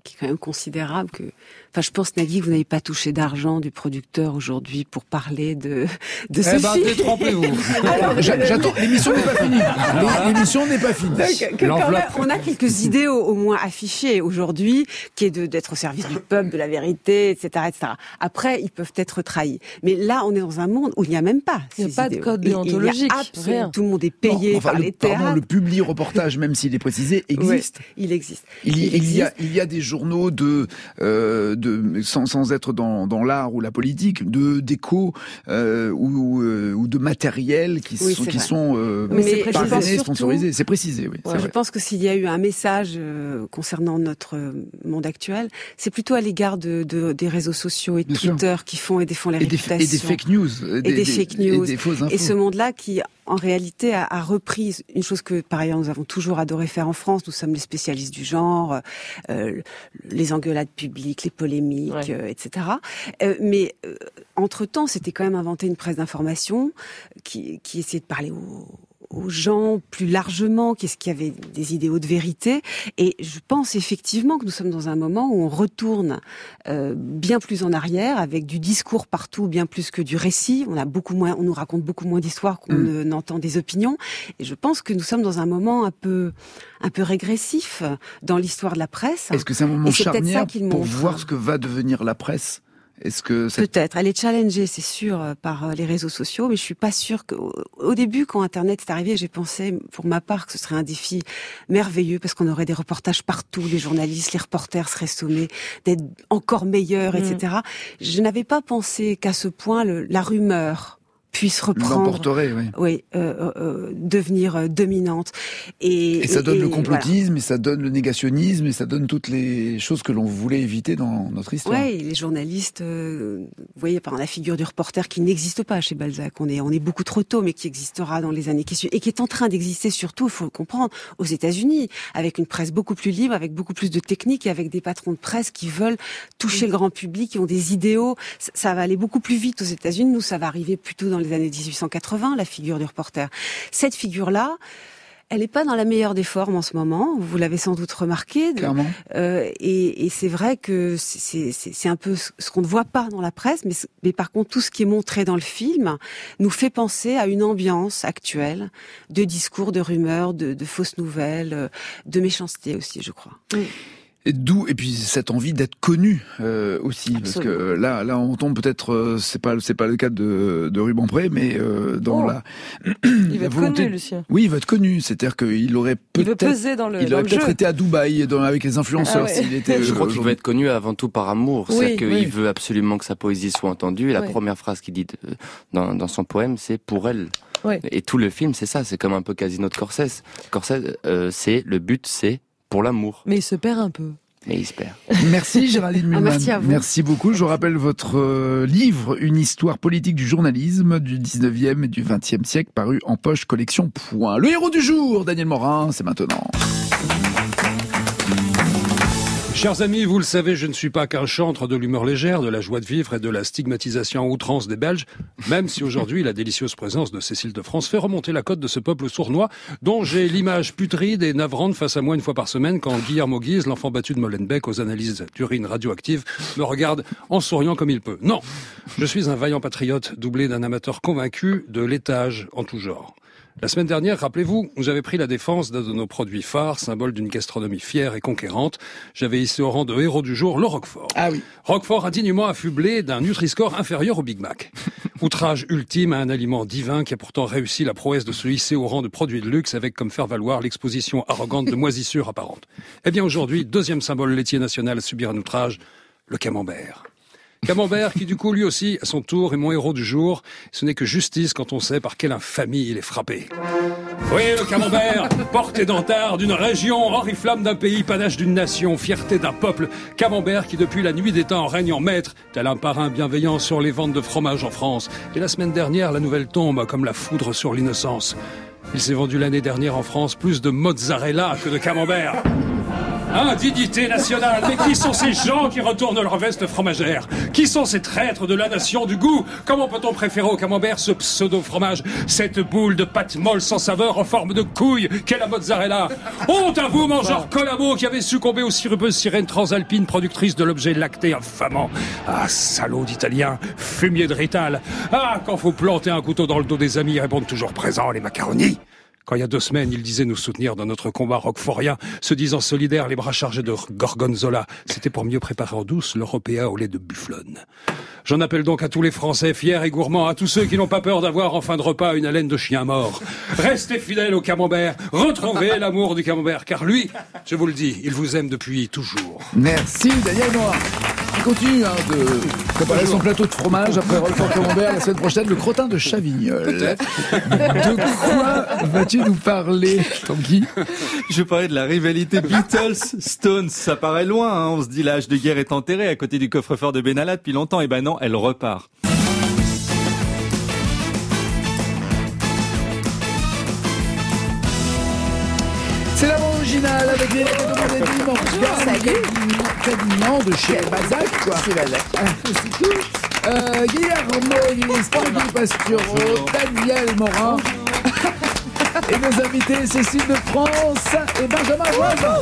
qui est quand même considérable. Que, enfin, je pense, Nagui, que vous n'avez pas touché d'argent du producteur aujourd'hui pour parler de de ce eh ben, film. détrompez-vous. J'attends. L'émission n'est pas finie. L'émission n'est pas finie. Donc, que, quand même, on a quelques idées au, au moins affichées aujourd'hui, qui est de, d'être au service du peuple, de la vérité, et cetera, et cetera. Après, ils peuvent être trahis. Mais là, on est dans un monde où il n'y a même pas. Il n'y a pas idées. de code Il, déontologique. Il y a absolument, tout le monde est payé non, enfin, par le, les théâtres. Pardon, le publi reportage, même s'il est précisé, existe. Oui, il existe. Il, il, il, existe. y a, il y a des journaux de, euh, de sans, sans être dans, dans l'art ou la politique, de d'écho euh, ou, euh, ou de matériel qui oui, sont, qui vrai. sont euh, Mais parrainés, sponsorisés. C'est précisé, oui. Ouais, c'est je vrai. pense que s'il y a eu un message euh, concernant notre monde actuel, c'est plutôt à l'égard de, de des réseaux sociaux et de Bien Twitter sûr. qui font et défont les et des, réputations. et des fake news. Et des, des, des fake news. Et des fausses infos. Et ce monde-là qui, en réalité, a, a repris une chose que, par ailleurs, nous avons toujours adoré faire en France. Nous sommes les spécialistes du genre, euh, les engueulades publiques, les polémiques, ouais. euh, et cetera. Euh, mais euh, entre-temps, c'était quand même inventé une presse d'information qui, qui essayait de parler aux aux gens plus largement, qu'est-ce qu'il y avait des idéaux de vérité. Et je pense effectivement que nous sommes dans un moment où on retourne euh, bien plus en arrière, avec du discours partout, bien plus que du récit. On a beaucoup moins, on nous raconte beaucoup moins d'histoires qu'on mmh. n'entend des opinions. Et je pense que nous sommes dans un moment un peu, un peu régressif dans l'histoire de la presse. Est-ce que c'est un moment c'est charnière pour montre. voir ce que va devenir la presse? Est-ce que c'est... Peut-être. Elle est challengée, c'est sûr, par les réseaux sociaux, mais je suis pas sûre que. Au début, quand Internet est arrivé, j'ai pensé, pour ma part, que ce serait un défi merveilleux parce qu'on aurait des reportages partout, les journalistes, les reporters seraient sommés d'être encore meilleurs, mmh. et cetera. Je n'avais pas pensé qu'à ce point le, la rumeur puisse reprendre, l'emporterait, oui, oui euh, euh, devenir euh, dominante. Et, et ça donne et, le complotisme, voilà. et ça donne le négationnisme, et ça donne toutes les choses que l'on voulait éviter dans notre histoire. Oui, les journalistes, euh, vous voyez, par la figure du reporter qui n'existe pas chez Balzac, on est, on est beaucoup trop tôt, mais qui existera dans les années qui suivent, et qui est en train d'exister surtout, il faut le comprendre, aux États-Unis, avec une presse beaucoup plus libre, avec beaucoup plus de techniques, et avec des patrons de presse qui veulent toucher oui. le grand public, qui ont des idéaux. Ça, ça va aller beaucoup plus vite aux États-Unis. Nous, ça va arriver plutôt dans les années dix-huit cent quatre-vingts, la figure du reporter. Cette figure-là, elle n'est pas dans la meilleure des formes en ce moment. Vous l'avez sans doute remarqué. Clairement. Euh, et, et c'est vrai que c'est, c'est, c'est un peu ce qu'on ne voit pas dans la presse, mais, mais par contre, tout ce qui est montré dans le film nous fait penser à une ambiance actuelle de discours, de rumeurs, de, de fausses nouvelles, de méchanceté aussi, je crois. Oui. Et d'où et puis cette envie d'être connu euh, aussi. Absolument. Parce que là là on tombe peut-être euh, c'est pas c'est pas le cas de de Rubempré, mais euh, dans oh. la il la va être volonté... connu, Lucien. Oui, il va être connu, c'est-à-dire qu'il aurait peut-être il veut peser dans le il dans aurait le peut-être jeu. été à Dubaï dans, avec les influenceurs ah ouais. s'il était je euh, crois qu'il veut être connu avant tout par amour, oui, c'est-à-dire qu'il oui. veut absolument que sa poésie soit entendue, et la oui. première phrase qu'il dit de, dans dans son poème, c'est pour elle. Oui. Et tout le film, c'est ça, c'est comme un peu Casino de Scorsese. Scorsese euh, c'est le but, c'est pour l'amour. Mais il se perd un peu. Mais il se perd. Merci Géraldine Mühlmann. Ah, merci à vous. Merci beaucoup. Je rappelle votre euh, livre, Une histoire politique du journalisme du dix-neuvième et du vingtième siècle, paru en poche collection Point. Le héros du jour, Daniel Morin, c'est maintenant. Chers amis, vous le savez, je ne suis pas qu'un chantre de l'humeur légère, de la joie de vivre et de la stigmatisation à outrance des Belges, même si aujourd'hui la délicieuse présence de Cécile de France fait remonter la cote de ce peuple sournois, dont j'ai l'image putride et navrante face à moi une fois par semaine quand Guillermo Guise, l'enfant battu de Molenbeek aux analyses d'urine radioactive, me regarde en souriant comme il peut. Non, je suis un vaillant patriote doublé d'un amateur convaincu de l'étage en tout genre. La semaine dernière, rappelez-vous, j'avais pris la défense d'un de nos produits phares, symbole d'une gastronomie fière et conquérante. J'avais hissé au rang de héros du jour le Roquefort. Ah oui. Roquefort indignement affublé d'un Nutri-Score inférieur au Big Mac. Outrage ultime à un aliment divin qui a pourtant réussi la prouesse de se hisser au rang de produit de luxe avec comme faire valoir l'exposition arrogante de moisissures apparentes. Eh bien aujourd'hui, deuxième symbole laitier national à subir un outrage, le camembert. Camembert qui du coup lui aussi à son tour est mon héros du jour. Ce n'est que justice quand on sait par quelle infamie il est frappé. Oui, le camembert, porte étendard d'une région, oriflamme d'un pays, panache d'une nation, fierté d'un peuple. Camembert qui depuis la nuit des temps règne en maître, tel un parrain bienveillant sur les ventes de fromage en France. Et la semaine dernière, la nouvelle tombe comme la foudre sur l'innocence. Il s'est vendu l'année dernière en France plus de mozzarella que de camembert. Indignité nationale. Mais qui sont ces gens qui retournent leur veste fromagère? Qui sont ces traîtres de la nation du goût? Comment peut-on préférer au camembert ce pseudo-fromage, cette boule de pâte molle sans saveur en forme de couille qu'est la mozzarella? Honte à vous, mangeurs collabos, qui avez succombé aux sirupeuses sirènes transalpines productrices de l'objet lacté infamant. Ah, salaud d'Italien, fumier de Rital. Ah, quand faut planter un couteau dans le dos des amis, ils répondent toujours présents, les macaronis. Quand il y a deux semaines, il disait nous soutenir dans notre combat roquefortien, se disant solidaires, les bras chargés de gorgonzola, c'était pour mieux préparer en douce l'Européen au lait de bufflonne. J'en appelle donc à tous les Français fiers et gourmands, à tous ceux qui n'ont pas peur d'avoir en fin de repas une haleine de chien mort. Restez fidèles au camembert, retrouvez l'amour du camembert, car lui, je vous le dis, il vous aime depuis toujours. Merci Daniel Noir. Il continue hein, de préparer son plateau de fromage après Roquefort Camembert la semaine prochaine, le crottin de Chavignol. De quoi vas-tu nous parler, Tanguy? Je vais parler de la rivalité Beatles-Stones. Ça paraît loin, hein. On se dit l'âge de guerre est enterré à côté du coffre-fort de Benalla depuis longtemps. Et ben non, elle repart. C'est la bande originale avec les lettres de mon édit, Morgane Cadignan de chez Balzac, quoi. C'est Balzac. C'est tout. Euh, Guillermo Guilis, Tanguy Pastureau, Daniel Morin. Et nos invités, Cécile de France et Benjamin Voisin.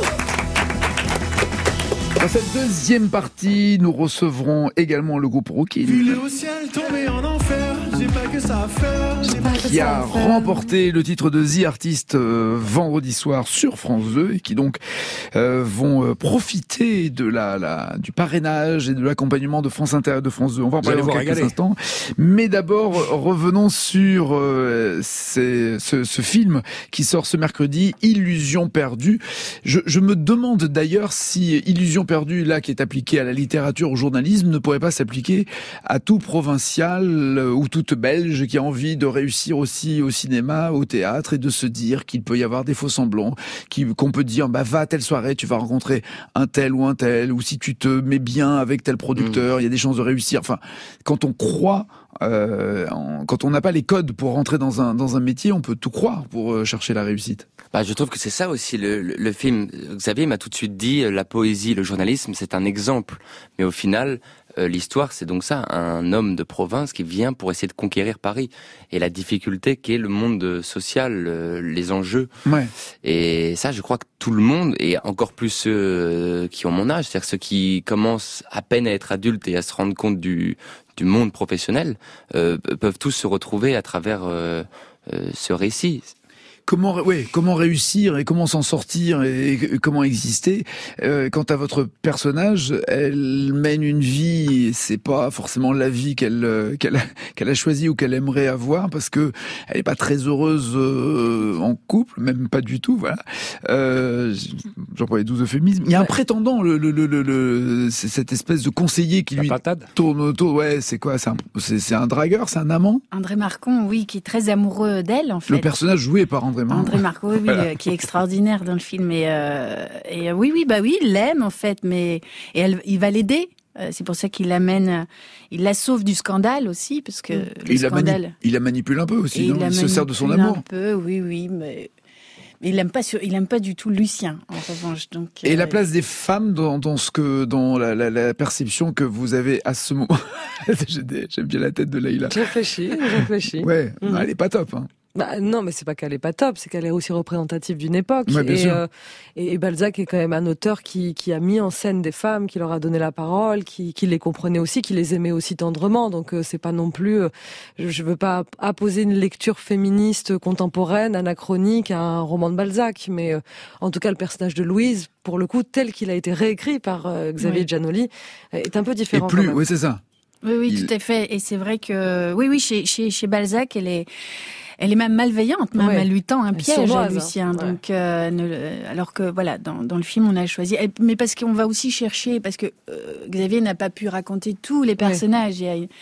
Dans cette deuxième partie, nous recevrons également le groupe Rookie. Vu au ciel tomber en enfer, j'ai pas que ça à faire. J'ai pas que Qui ça a à faire. remporté le titre de The Artist euh, vendredi soir sur France deux et qui donc euh, vont euh, profiter de la, la du parrainage et de l'accompagnement de France Inter et de France deux. On va en Vous parler allez dans vous quelques régaler. instants. Mais d'abord, revenons sur euh, ces, ce, ce film qui sort ce mercredi, Illusion perdue. Je, je me demande d'ailleurs si Illusion perdue, là, qui est appliquée à la littérature, au journalisme, ne pourrait pas s'appliquer à tout provincial euh, ou toute belge qui a envie de réussir aussi au cinéma, au théâtre, et de se dire qu'il peut y avoir des faux semblants, qui- qu'on peut dire, bah, va à telle soirée, tu vas rencontrer un tel ou un tel, ou si tu te mets bien avec tel producteur, il y a des chances de réussir. Enfin, quand on croit, euh, en- quand on n'a pas les codes pour rentrer dans un, dans un métier, on peut tout croire pour euh, chercher la réussite. Bah, je trouve que c'est ça aussi le, le, le film. Xavier m'a tout de suite dit euh, la poésie, le journalisme, c'est un exemple. Mais au final, euh, l'histoire, c'est donc ça, un homme de province qui vient pour essayer de conquérir Paris. Et la difficulté qu'est le monde social, euh, les enjeux. Ouais. Et ça, je crois que tout le monde, et encore plus ceux euh, qui ont mon âge, c'est-à-dire ceux qui commencent à peine à être adultes et à se rendre compte du, du monde professionnel, euh, peuvent tous se retrouver à travers euh, euh, ce récit. Comment, ouais, comment réussir et comment s'en sortir et, et comment exister. Euh, quant à votre personnage, elle mène une vie, c'est pas forcément la vie qu'elle euh, qu'elle a, qu'elle a choisie ou qu'elle aimerait avoir parce que elle est pas très heureuse euh, en couple, même pas du tout. Voilà. Euh, J'emploie les douze euphémismes. Il y a un prétendant, le, le, le, le, le c'est cette espèce de conseiller qui lui tourne autour. Ouais, c'est quoi? C'est un, c'est, c'est un dragueur, c'est un amant. André Marcon, oui, qui est très amoureux d'elle, en fait. Le personnage joué par André Marcon. André Marcon, oui, Voilà. euh, qui est extraordinaire dans le film. Et, euh, et euh, oui, oui, bah oui, il l'aime, en fait, mais et elle, il va l'aider. Euh, c'est pour ça qu'il l'amène, euh, il la sauve du scandale aussi, parce que le il, la scandale. mani- il la manipule un peu aussi, Et non? la Il se sert de son manipule amour. Un peu, oui, oui, mais, mais il aime pas, sur- il aime pas du tout Lucien, en revanche. Donc. Et euh, la place des femmes dans, dans ce que, dans la, la, la perception que vous avez à ce moment. J'ai des- J'aime bien la tête de Leïla. Je réfléchis, je réfléchis. Ouais, Mhm. elle est pas top. Hein. Bah, non, mais c'est pas qu'elle est pas top, c'est qu'elle est aussi représentative d'une époque. Ouais, bien et, sûr. euh, et, et Balzac est quand même un auteur qui, qui a mis en scène des femmes, qui leur a donné la parole, qui, qui les comprenait aussi, qui les aimait aussi tendrement. Donc euh, c'est pas non plus, euh, je, je veux pas apposer une lecture féministe contemporaine, anachronique à un roman de Balzac, mais euh, en tout cas le personnage de Louise, pour le coup, tel qu'il a été réécrit par euh, Xavier Oui. Giannoli, est un peu différent. Et plus, quand même. oui, c'est ça. Oui, oui, Il- tout à fait. Et c'est vrai que, oui, oui, chez, chez, chez Balzac, elle est, elle est même malveillante, même Ouais. elle lui tend un Elle piège à sournoise, Lucien. hein. Ouais. Donc, euh, ne- alors que voilà, dans, dans le film, on a choisi, et- mais parce qu'on va aussi chercher, parce que euh, Xavier n'a pas pu raconter tous les personnages. Il y a,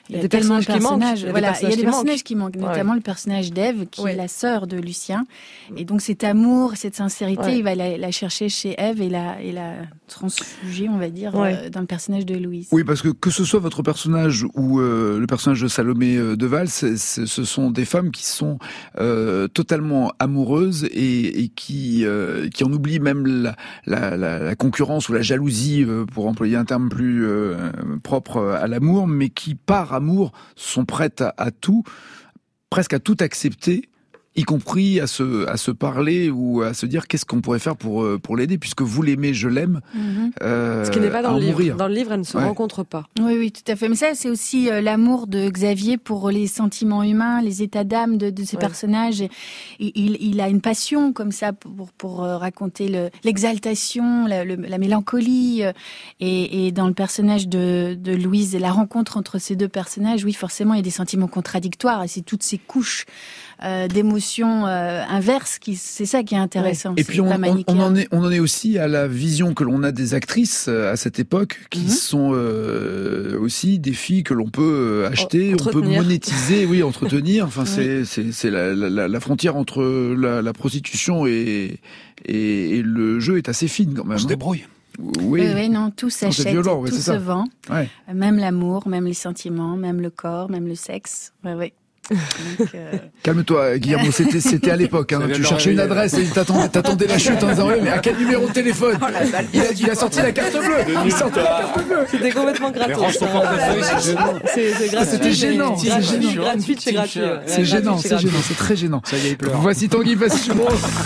Il y a des tellement de personnages qui manquent. personnages. Il y a des Voilà, il y a des personnages qui personnages qui manquent, Ouais. notamment le personnage d'Ève, qui Ouais. est la sœur de Lucien. Et donc cet amour, cette sincérité, Ouais. il va la, la chercher chez Ève et la, et la transfuger, on va dire, Ouais. euh, dans le personnage de Louise. Oui, parce que que ce soit votre personnage ou euh, le personnage de Salomé euh, Deval, c'est, c'est, ce sont des femmes qui sont euh, totalement amoureuses et, et qui euh, qui en oublient même la, la, la, la concurrence ou la jalousie, euh, pour employer un terme plus euh, propre à l'amour, mais qui par amour sont prêtes à, à tout, presque à tout accepter, y compris à se à se parler ou à se dire qu'est-ce qu'on pourrait faire pour euh, pour l'aider, puisque vous l'aimez, je l'aime. Mhm. Euh, Ce qui n'est pas dans à le en livre. mourir. Dans le livre, elles ne se Ouais. rencontrent pas. Oui, oui, tout à fait. Mais ça, c'est aussi euh, l'amour de Xavier pour les sentiments humains, les états d'âme de, de ces Ouais. personnages. Et il, il a une passion comme ça pour, pour euh, raconter le, l'exaltation, la, le- la mélancolie. euh, Et, et dans le personnage de, de Louise, la rencontre entre ces deux personnages, oui, forcément, il y a des sentiments contradictoires. Et c'est toutes ces couches euh, d'émotions euh, inverses qui, c'est ça qui est intéressant. Et c'est puis on, pas on, manichéen. on en est, on en est aussi à la vision que l'on a des actrices euh, à cette époque, qui Mhm. sont euh, aussi des filles que l'on peut euh, acheter, on peut Entretenir. monétiser, oui, entretenir. Enfin, Oui. c'est c'est c'est la, la, la frontière entre la, la prostitution et, et et le jeu est assez fine quand même. On se hein. débrouille. Oui. Oui, oui, non, tout c'est s'achète, violent, ouais, tout c'est se ça. vend. Ouais. Même l'amour, même les sentiments, même le corps, même le sexe. Ouais, ouais. Donc, euh, Calme-toi, Guillermo. C'était c'était à l'époque. Hein. Ça vient Tu de cherchais une l'oreille, adresse et t'attendais, t'attendais la chute en disant ouais, mais à quel numéro de téléphone Oh, il, a, il a sorti la carte bleue. Il sorti la carte bleue. C'était complètement Mais range gratos. ton portefeuille, c'est gênant. C'est c'est gratuit. C'était gênant, C'est c'est gratuit, gênant. gratuit, c'est gratuit. ouais. C'est gênant, Gratuit, c'est gratuit. gênant, c'est très gênant. Ça y est, il pleure. Voici Tanguy Passion.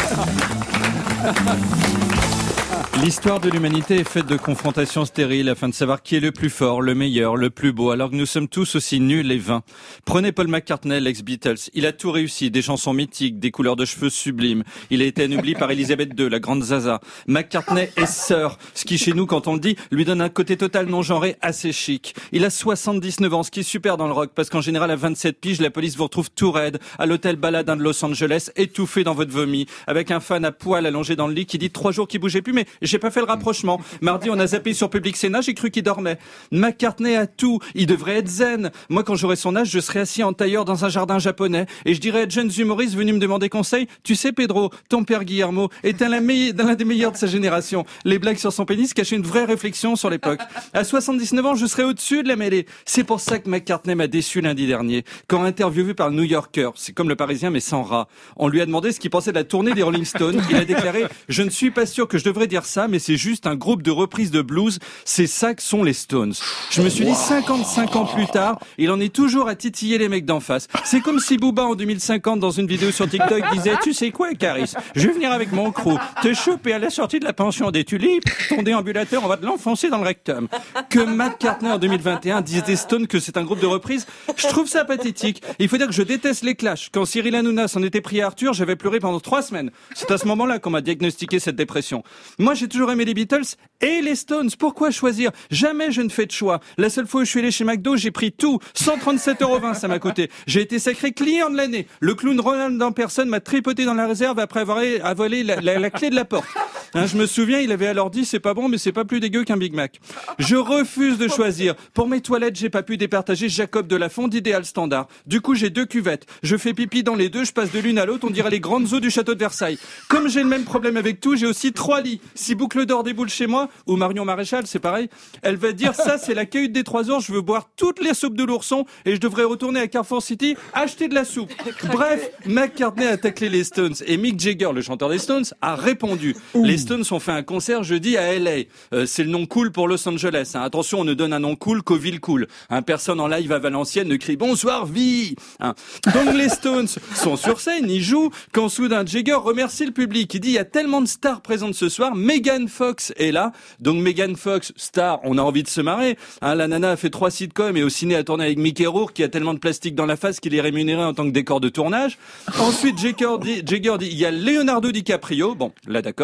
L'histoire de l'humanité est faite de confrontations stériles afin de savoir qui est le plus fort, le meilleur, le plus beau, alors que nous sommes tous aussi nuls et vains. Prenez Paul McCartney, l'ex-Beatles. Il a tout réussi, des chansons mythiques, des couleurs de cheveux sublimes. Il a été anobli par Elisabeth deux, la grande Zaza. McCartney est sœur, ce qui chez nous, quand on le dit, lui donne un côté total non-genré assez chic. Il a soixante-dix-neuf ans, ce qui est super dans le rock, parce qu'en général, à vingt-sept piges, la police vous retrouve tout raide, à l'hôtel Baladin de Los Angeles, étouffé dans votre vomi, avec un fan à poil allongé dans le lit qui dit trois jours qu'il bougeait plus, mais j'ai pas fait le rapprochement. Mardi, on a zappé sur Public Sénat, j'ai cru qu'il dormait. McCartney a tout. Il devrait être zen. Moi, quand j'aurai son âge, je serai assis en tailleur dans un jardin japonais et je dirais à de jeunes humoristes venus me demander conseil, tu sais, Pedro, ton père Guillermo était l'un l'un des meilleurs de sa génération. Les blagues sur son pénis cachaient une vraie réflexion sur l'époque. À soixante-dix-neuf ans, je serai au-dessus de la mêlée. C'est pour ça que McCartney m'a déçu lundi dernier. Quand interviewé par le New Yorker, c'est comme le Parisien mais sans rat, on lui a demandé ce qu'il pensait de la tournée des Rolling Stones. Il a déclaré, je ne suis pas sûr que je devrais dire ça, mais c'est juste un groupe de reprises de blues. C'est ça que sont les Stones. Je me suis dit, cinquante-cinq ans plus tard, il en est toujours à titiller les mecs d'en face. C'est comme si Booba, en deux mille cinquante, dans une vidéo sur TikTok, disait, tu sais quoi, Caris? Je vais venir avec mon crew, te choper à la sortie de la pension des tulipes, ton déambulateur, on va te l'enfoncer dans le rectum. Que McCartney, en deux mille vingt et un, dise des Stones que c'est un groupe de reprises, je trouve ça pathétique. Il faut dire que je déteste les clashs. Quand Cyril Hanouna s'en était pris à Arthur, j'avais pleuré pendant trois semaines. C'est à ce moment-là qu'on m'a diagnostiqué cette dépression. Moi, j'ai toujours aimé les Beatles et les Stones. Pourquoi choisir? Jamais je ne fais de choix. La seule fois où je suis allé chez McDo, j'ai pris tout. cent trente-sept euros vingt, ça m'a coûté. J'ai été sacré client de l'année. Le clown Ronald en personne m'a tripoté dans la réserve après avoir avalé la, la, la clé de la porte. Hein, je me souviens, il avait alors dit, c'est pas bon, mais c'est pas plus dégueu qu'un Big Mac. Je refuse de choisir. Pour mes toilettes, j'ai pas pu départager Jacob de Lafont d'Idéal Standard. Du coup, j'ai deux cuvettes. Je fais pipi dans les deux, je passe de l'une à l'autre, on dirait les grandes eaux du château de Versailles. Comme j'ai le même problème avec tout, j'ai aussi trois lits. Si Boucle d'Or déboule chez moi, ou Marion Maréchal, c'est pareil, elle va dire, ça, c'est la cahute des trois ours, je veux boire toutes les soupes de l'ourson, et je devrais retourner à Carrefour City, acheter de la soupe. Bref, McCartney a taclé les Stones, et Mick Jagger, le chanteur des Stones, a répondu. Ouh. Les Stones ont fait un concert jeudi à L A. Euh, c'est le nom cool pour Los Angeles. Hein. Attention, on ne donne un nom cool qu'aux villes cool. Un personne en live à Valenciennes ne crie bonsoir vie. Hein. Donc les Stones sont sur scène, ils jouent. Quand soudain Jagger remercie le public, il dit il y a tellement de stars présentes ce soir. Megan Fox est là. Donc Megan Fox, star, on a envie de se marrer. Hein, la nana a fait trois sitcoms et au ciné a tourné avec Mickey Rourke qui a tellement de plastique dans la face qu'il est rémunéré en tant que décor de tournage. Ensuite Jagger dit, Jagger dit il y a Leonardo DiCaprio. Bon, là d'accord. Classe.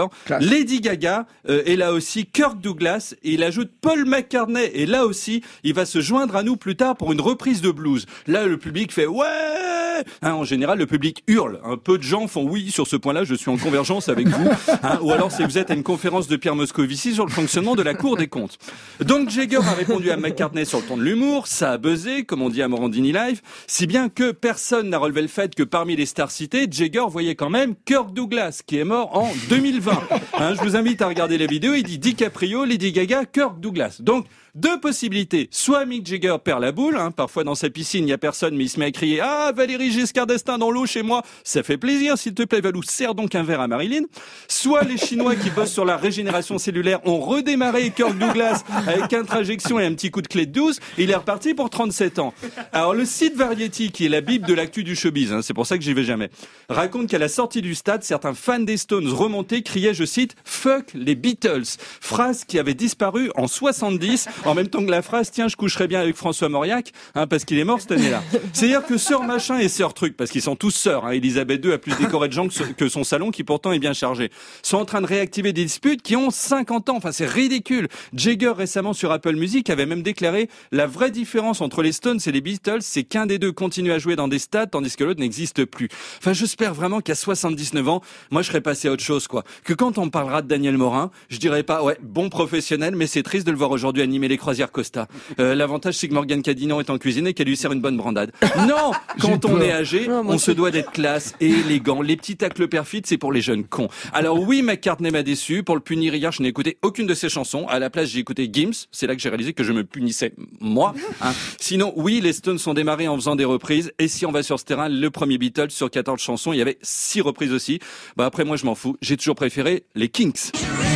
Lady Gaga euh, est là aussi, Kirk Douglas, et il ajoute Paul McCartney, et là aussi, il va se joindre à nous plus tard pour une reprise de blues. Là, le public fait ouais. Hein, en général, le public hurle. Un peu de gens font oui, sur ce point-là, je suis en convergence avec vous. Hein, ou alors, si vous êtes à une conférence de Pierre Moscovici sur le fonctionnement de la Cour des comptes. Donc, Jagger a répondu à McCartney sur le ton de l'humour. Ça a buzzé, comme on dit à Morandini Live. Si bien que personne n'a relevé le fait que parmi les stars citées, Jagger voyait quand même Kirk Douglas, qui est mort en deux mille vingt. Hein, je vous invite à regarder la vidéo. Il dit DiCaprio, Lady Gaga, Kirk Douglas. Donc, deux possibilités. Soit Mick Jagger perd la boule, hein, parfois dans sa piscine, il n'y a personne, mais il se met à crier « Ah, Valérie Giscard d'Estaing dans l'eau chez moi, ça fait plaisir, s'il te plaît, Valou, serre donc un verre à Marilyn. » Soit les Chinois qui bossent sur la régénération cellulaire ont redémarré Kirk Douglas avec intrajection et un petit coup de clé de douze, et il est reparti pour trente-sept ans. Alors le site Variety, qui est la bible de l'actu du showbiz, hein, c'est pour ça que j'y vais jamais, raconte qu'à la sortie du stade, certains fans des Stones remontés criaient, je cite, « Fuck les Beatles », phrase qui avait disparu en soixante-dix, en même temps que la phrase « Tiens, je coucherai bien avec François Mauriac hein, », parce qu'il est mort cette année-là. C'est-à-dire que sœur machin et sœur truc, parce qu'ils sont tous sœurs, hein, Elisabeth deux a plus décoré de gens que, que son salon, qui pourtant est bien chargé, sont en train de réactiver des disputes qui ont cinquante ans. Enfin, c'est ridicule. Jagger, récemment sur Apple Music, avait même déclaré « La vraie différence entre les Stones et les Beatles, c'est qu'un des deux continue à jouer dans des stades, tandis que l'autre n'existe plus. » Enfin, j'espère vraiment qu'à soixante-dix-neuf ans, moi, je serais passé à autre chose, quoi. Que quand on parlera de Daniel Morin, je dirais pas « Ouais, bon professionnel, mais c'est triste de le voir aujourd'hui animer les croisières Costa. Euh, l'avantage, c'est que Morgane Cadignan est en cuisine et qu'elle lui sert une bonne brandade. » Non! Quand on est âgé, non, on se doit d'être classe et élégant. Les petits tacles perfides, c'est pour les jeunes cons. Alors oui, McCartney m'a déçu. Pour le punir hier, je n'ai écouté aucune de ses chansons. À la place, j'ai écouté Gims. C'est là que j'ai réalisé que je me punissais, moi. Hein. Sinon, oui, les Stones sont démarrés en faisant des reprises. Et si on va sur ce terrain, le premier Beatles, sur quatorze chansons, il y avait six reprises aussi. Bah après, moi, je m'en fous. J'ai toujours préféré les Kinks.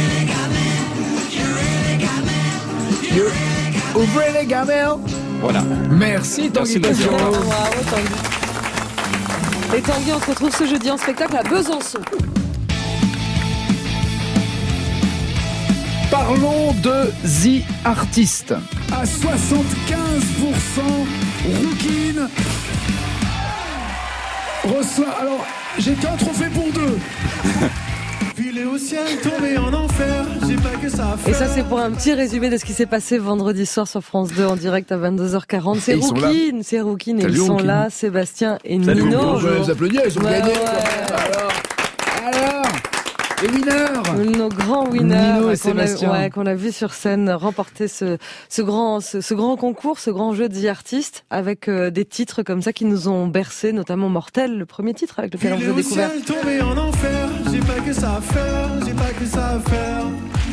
Ouvrez les gamelles. Voilà. Merci Tanguy Passion. Et Tanguy, on se retrouve ce jeudi en spectacle à Besançon. Parlons de The Artist. À soixante-quinze pour cent, Rookin reçoit... Alors, j'ai qu'un trophée pour deux. Filé au ciel, tombé en enfer, j'ai pas que ça à faire. Et ça, c'est pour un petit résumé de ce qui s'est passé vendredi soir sur France deux en direct à vingt-deux heures quarante. C'est Rookin, c'est Rookin, et ils sont Rookin. Là, Sébastien et Salut, Nino. Je vais les applaudir, ils ont ouais, gagné. Ouais. Alors, alors, les winners. Nos grands winners. Nino et qu'on Sébastien. A, ouais, qu'on a vu sur scène remporter ce, ce grand, ce, ce grand concours, ce grand jeu de The Artist, avec euh, des titres comme ça qui nous ont bercé, notamment Mortel, le premier titre avec lequel Filé on vous a découvert. Ciel, tombé en enfer, j'ai pas que ça à faire, j'ai pas que ça à faire.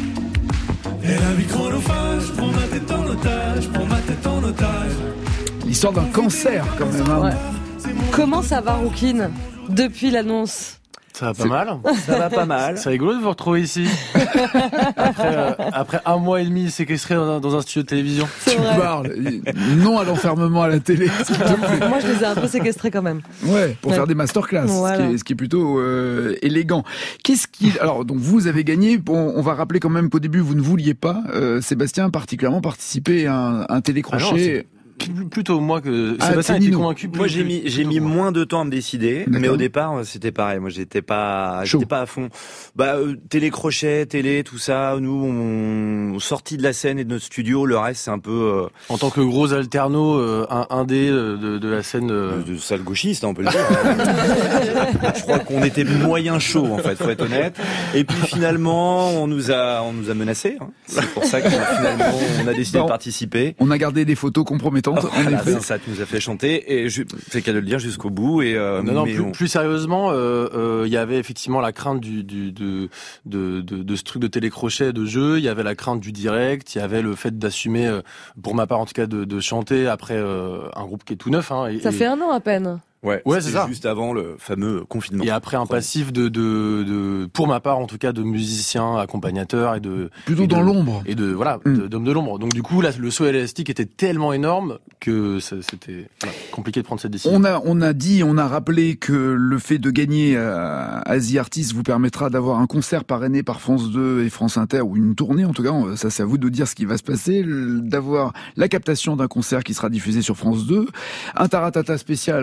Et la vie chronophage, prends ma tête en otage, prends ma tête en otage. L'histoire d'un cancer, quand même. Hein. Ouais. Comment ça va, Rookin, depuis l'annonce? Ça va pas mal. Ça va pas mal. C'est rigolo de vous retrouver ici. Après, euh, après un mois et demi séquestré dans un, dans un studio de télévision. C'est tu vrai. Parles. Non à l'enfermement à la télé. Moi, je les ai un peu séquestrés quand même. Ouais, pour ouais. faire des masterclass, voilà. ce, qui est, ce qui est plutôt euh, élégant. Qu'est-ce qui... Alors, donc vous avez gagné. Bon, on va rappeler quand même qu'au début, vous ne vouliez pas, euh, Sébastien, particulièrement participer à un, un télécrochet. Ah plutôt moi que ah, Sébastien était convaincu. Moi j'ai mis j'ai mis moi. moins de temps à me décider, mais au départ c'était pareil. Moi j'étais pas Chaud. j'étais pas à fond. Bah euh, télécrochet, télé, tout ça. Nous on, on sortit de la scène et de notre studio. Le reste c'est un peu euh... en tant que gros alterno euh, un indé de, de la scène euh... de, de sale gauchiste, on peut le dire. Je crois qu'on était moyen chaud en fait, faut être honnête. Et puis finalement on nous a on nous a menacés. Hein. C'est pour ça que finalement on a décidé bon, de participer. On a gardé des photos compromettantes. Oh, en effet. Ça nous a fait chanter et je c'est qu'à le dire jusqu'au bout et euh, non non mais plus, on... plus sérieusement il euh, euh, y avait effectivement la crainte du, du de, de de de ce truc de télécrochet de jeu, il y avait la crainte du direct, il y avait le fait d'assumer euh, pour ma part en tout cas de, de chanter après euh, un groupe qui est tout neuf hein, et, ça fait un an à peine. Ouais, ouais c'est ça. Juste avant le fameux confinement. Et après un passif de, de, de, pour ma part en tout cas, de musicien, accompagnateur et de plutôt et dans de, l'ombre. Et de voilà, mm. d'homme de l'ombre. Donc du coup, là, le saut élastique était tellement énorme que c'était voilà, compliqué de prendre cette décision. On a, on a dit, on a rappelé que le fait de gagner à, à The Artist vous permettra d'avoir un concert parrainé par France deux et France Inter ou une tournée en tout cas. Ça, c'est à vous de dire ce qui va se passer, d'avoir la captation d'un concert qui sera diffusé sur France deux, un taratata spécial. On va peut-être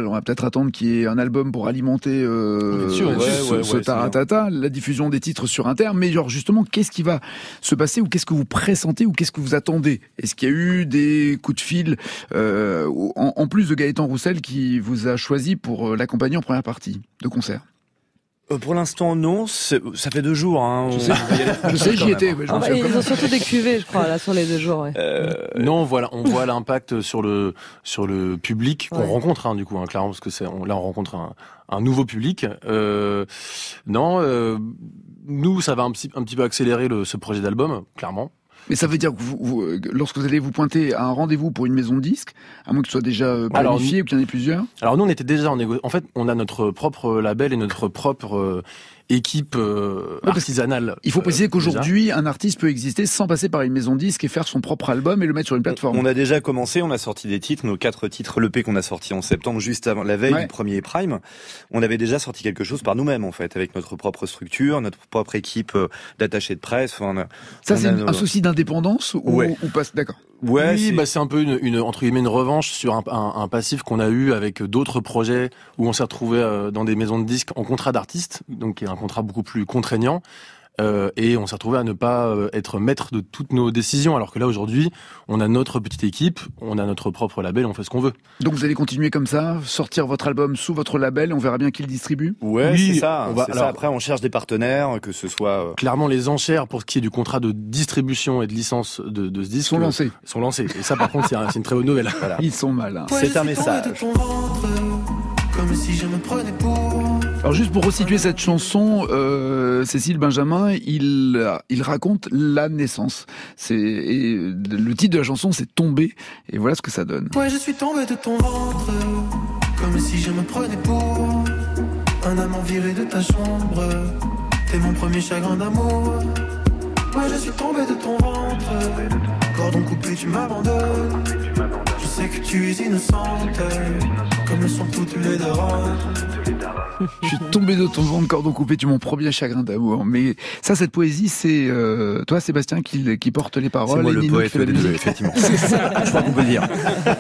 attendre qu'il y ait un album pour alimenter euh, Bien sûr, ouais, ce, ouais, ce ouais, taratata, la diffusion des titres sur Inter. Mais genre justement, qu'est-ce qui va se passer ou qu'est-ce que vous pressentez ou qu'est-ce que vous attendez? Est-ce qu'il y a eu des coups de fil euh, en, en plus de Gaëtan Roussel qui vous a choisi pour l'accompagner en première partie de concert? Euh, pour l'instant, non. C'est- Ça fait deux jours. Hein. Je sais, je sais, j'y étais. Ouais, Ah, ils ont surtout des cuvées, je crois, là, sur les deux jours. Ouais. Euh, non, voilà, on voit l'impact sur le sur le public qu'on Ouais. rencontre, hein, du coup, hein, clairement, parce que c'est on, là on rencontre un, un nouveau public. Euh, non, euh, nous, ça va un petit un petit peu accélérer le, ce projet d'album, clairement. Mais ça veut dire que vous, vous, lorsque vous allez vous pointer à un rendez-vous pour une maison de disques, à moins que ce soit déjà euh, Alors, planifié ou qu'il y en ait plusieurs. Alors nous, on était déjà en négo. En fait, on a notre propre label et notre propre euh, équipe euh, parce artisanale. Il faut préciser euh, qu'aujourd'hui, un artiste peut exister sans passer par une maison de disques et faire son propre album et le mettre sur une plateforme. On a déjà commencé, on a sorti des titres, nos quatre titres, l'E P qu'on a sorti en septembre, juste avant la veille Ouais. du premier Prime. On avait déjà sorti quelque chose par nous-mêmes, en fait, avec notre propre structure, notre propre équipe euh, d'attachés de presse. Enfin, on a- Ça, on c'est a une- nos- un souci d'indépendance ou, Ouais. ou pas? D'accord. Ouais, oui, c'est- bah c'est un peu une, une entre guillemets une revanche sur un, un, un passif qu'on a eu avec d'autres projets où on s'est retrouvé euh, dans des maisons de disques en contrat d'artiste, donc qui est un contrat beaucoup plus contraignant. Euh, et on s'est retrouvé à ne pas euh, être maître de toutes nos décisions, alors que là aujourd'hui, on a notre petite équipe, on a notre propre label, on fait ce qu'on veut. Donc vous allez continuer comme ça, sortir votre album sous votre label, on verra bien qui le distribue. Ouais, Oui, c'est ça. on va- c'est alors- ça. Après, on cherche des partenaires, que ce soit. euh, Clairement, les enchères pour ce qui est du contrat de distribution et de licence de, de ce disque Sont lancées. Sont lancées. Et ça, par contre, c'est un- c'est une très bonne nouvelle. Voilà. Ils sont malins. C'est un message. Comme si je me prenais pour. Alors juste pour resituer cette chanson, euh, Cécile Benjamin, il il raconte la naissance. C'est et le titre de la chanson, c'est Tomber, et voilà ce que ça donne. Ouais, je suis tombé de ton ventre. Comme si je me prenais pour un amant viré de ta chambre. T'es mon premier chagrin d'amour. Ouais, je suis tombé de ton ventre. Cordon coupé, tu m'abandonnes. Je sais que tu es innocente. Comme le sont toutes les darons. Je suis tombé de ton ventre, cordon coupé, tu mon premier chagrin d'amour. Mais ça, cette poésie, c'est euh, toi, Sébastien, qui, qui porte les paroles. C'est moi et le Nino qui poète fait la des deux, musique. effectivement. C'est ça. Je crois qu'on peut le dire.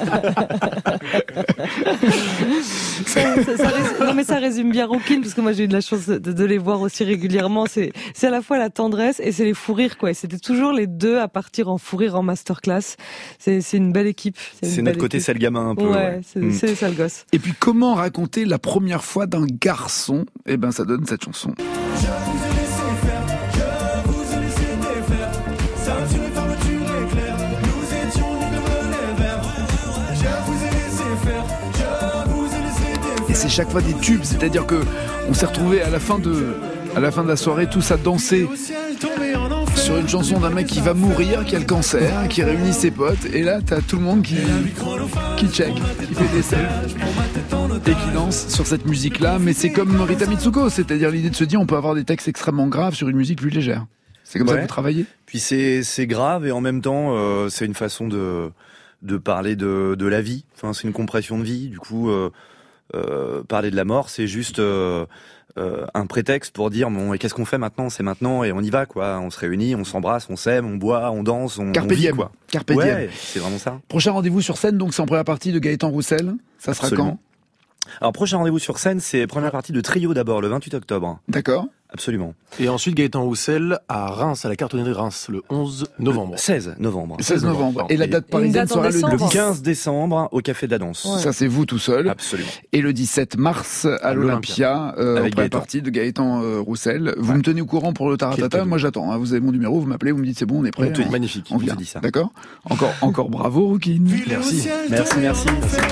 Ça, ça, ça résume, non mais ça résume bien Rookin, parce que moi j'ai eu de la chance de, de les voir aussi régulièrement. C'est, c'est à la fois la tendresse et c'est les fous rires, quoi. Et c'était toujours les deux à partir en fou rire en masterclass. C'est, c'est une belle équipe. C'est une notre belle côté équipe. sale gamin un peu. Ouais, ouais. c'est, Mm. c'est les sales gosses. Et puis, comment raconter la première fois d'un garçon? Eh ben, ça donne cette chanson. Je vous ai laissé faire, je vous ai laissé défaire. Ceinture et fermeture éclair, nous étions nus comme les vers. Je vous ai laissé faire, je vous ai laissé défaire. Et c'est chaque fois des tubes, c'est-à-dire que on s'est retrouvés à la fin de, à la fin de la soirée, tous à danser Au ciel tombé en enfer. sur une chanson d'un mec qui va mourir, qui a le cancer, qui réunit ses potes, et là t'as tout le monde qui, qui check, qui fait des selfies et qui danse sur cette musique-là. Mais c'est comme Rita Mitsuko, c'est-à-dire l'idée de se dire on peut avoir des textes extrêmement graves sur une musique plus légère. C'est comme ça Ouais. que vous travaillez? Puis c'est c'est grave et en même temps euh, c'est une façon de de parler de de la vie. Enfin c'est une compression de vie. Du coup euh, euh, parler de la mort c'est juste euh, euh, un prétexte pour dire bon et qu'est-ce qu'on fait maintenant? C'est maintenant et on y va quoi. On se réunit, on s'embrasse, on s'aime, on boit, on danse, on, Carpe on vit diem. quoi. Carpe diem. Ouais, c'est vraiment ça. Prochain rendez-vous sur scène, donc c'est en première partie de Gaëtan Roussel. Ça sera Absolument. Alors prochain rendez-vous sur scène c'est première partie de Trio d'abord le vingt-huit octobre. quand? D'accord. Absolument. Et ensuite, Gaëtan Roussel à Reims, à la cartonnerie de Reims, le onze novembre. seize novembre. seize novembre. Et la date Et une parisienne date en sera le décembre. dix. quinze décembre au Café de la Danse. Ouais. Ça, c'est vous tout seul. Absolument. Et le dix-sept mars à, À l'Olympia, euh, Avec en première Gaëtan. partie de Gaëtan euh, Roussel. Vous Ouais. me tenez au courant pour le Taratata. Quel Moi, j'attends. Hein. Vous avez mon numéro, vous m'appelez, vous me dites c'est bon, on est prêt. On te dit. on- Magnifique. On vient. te dit ça. D'accord. Encore, encore bravo, Rookin. Merci. Merci, merci.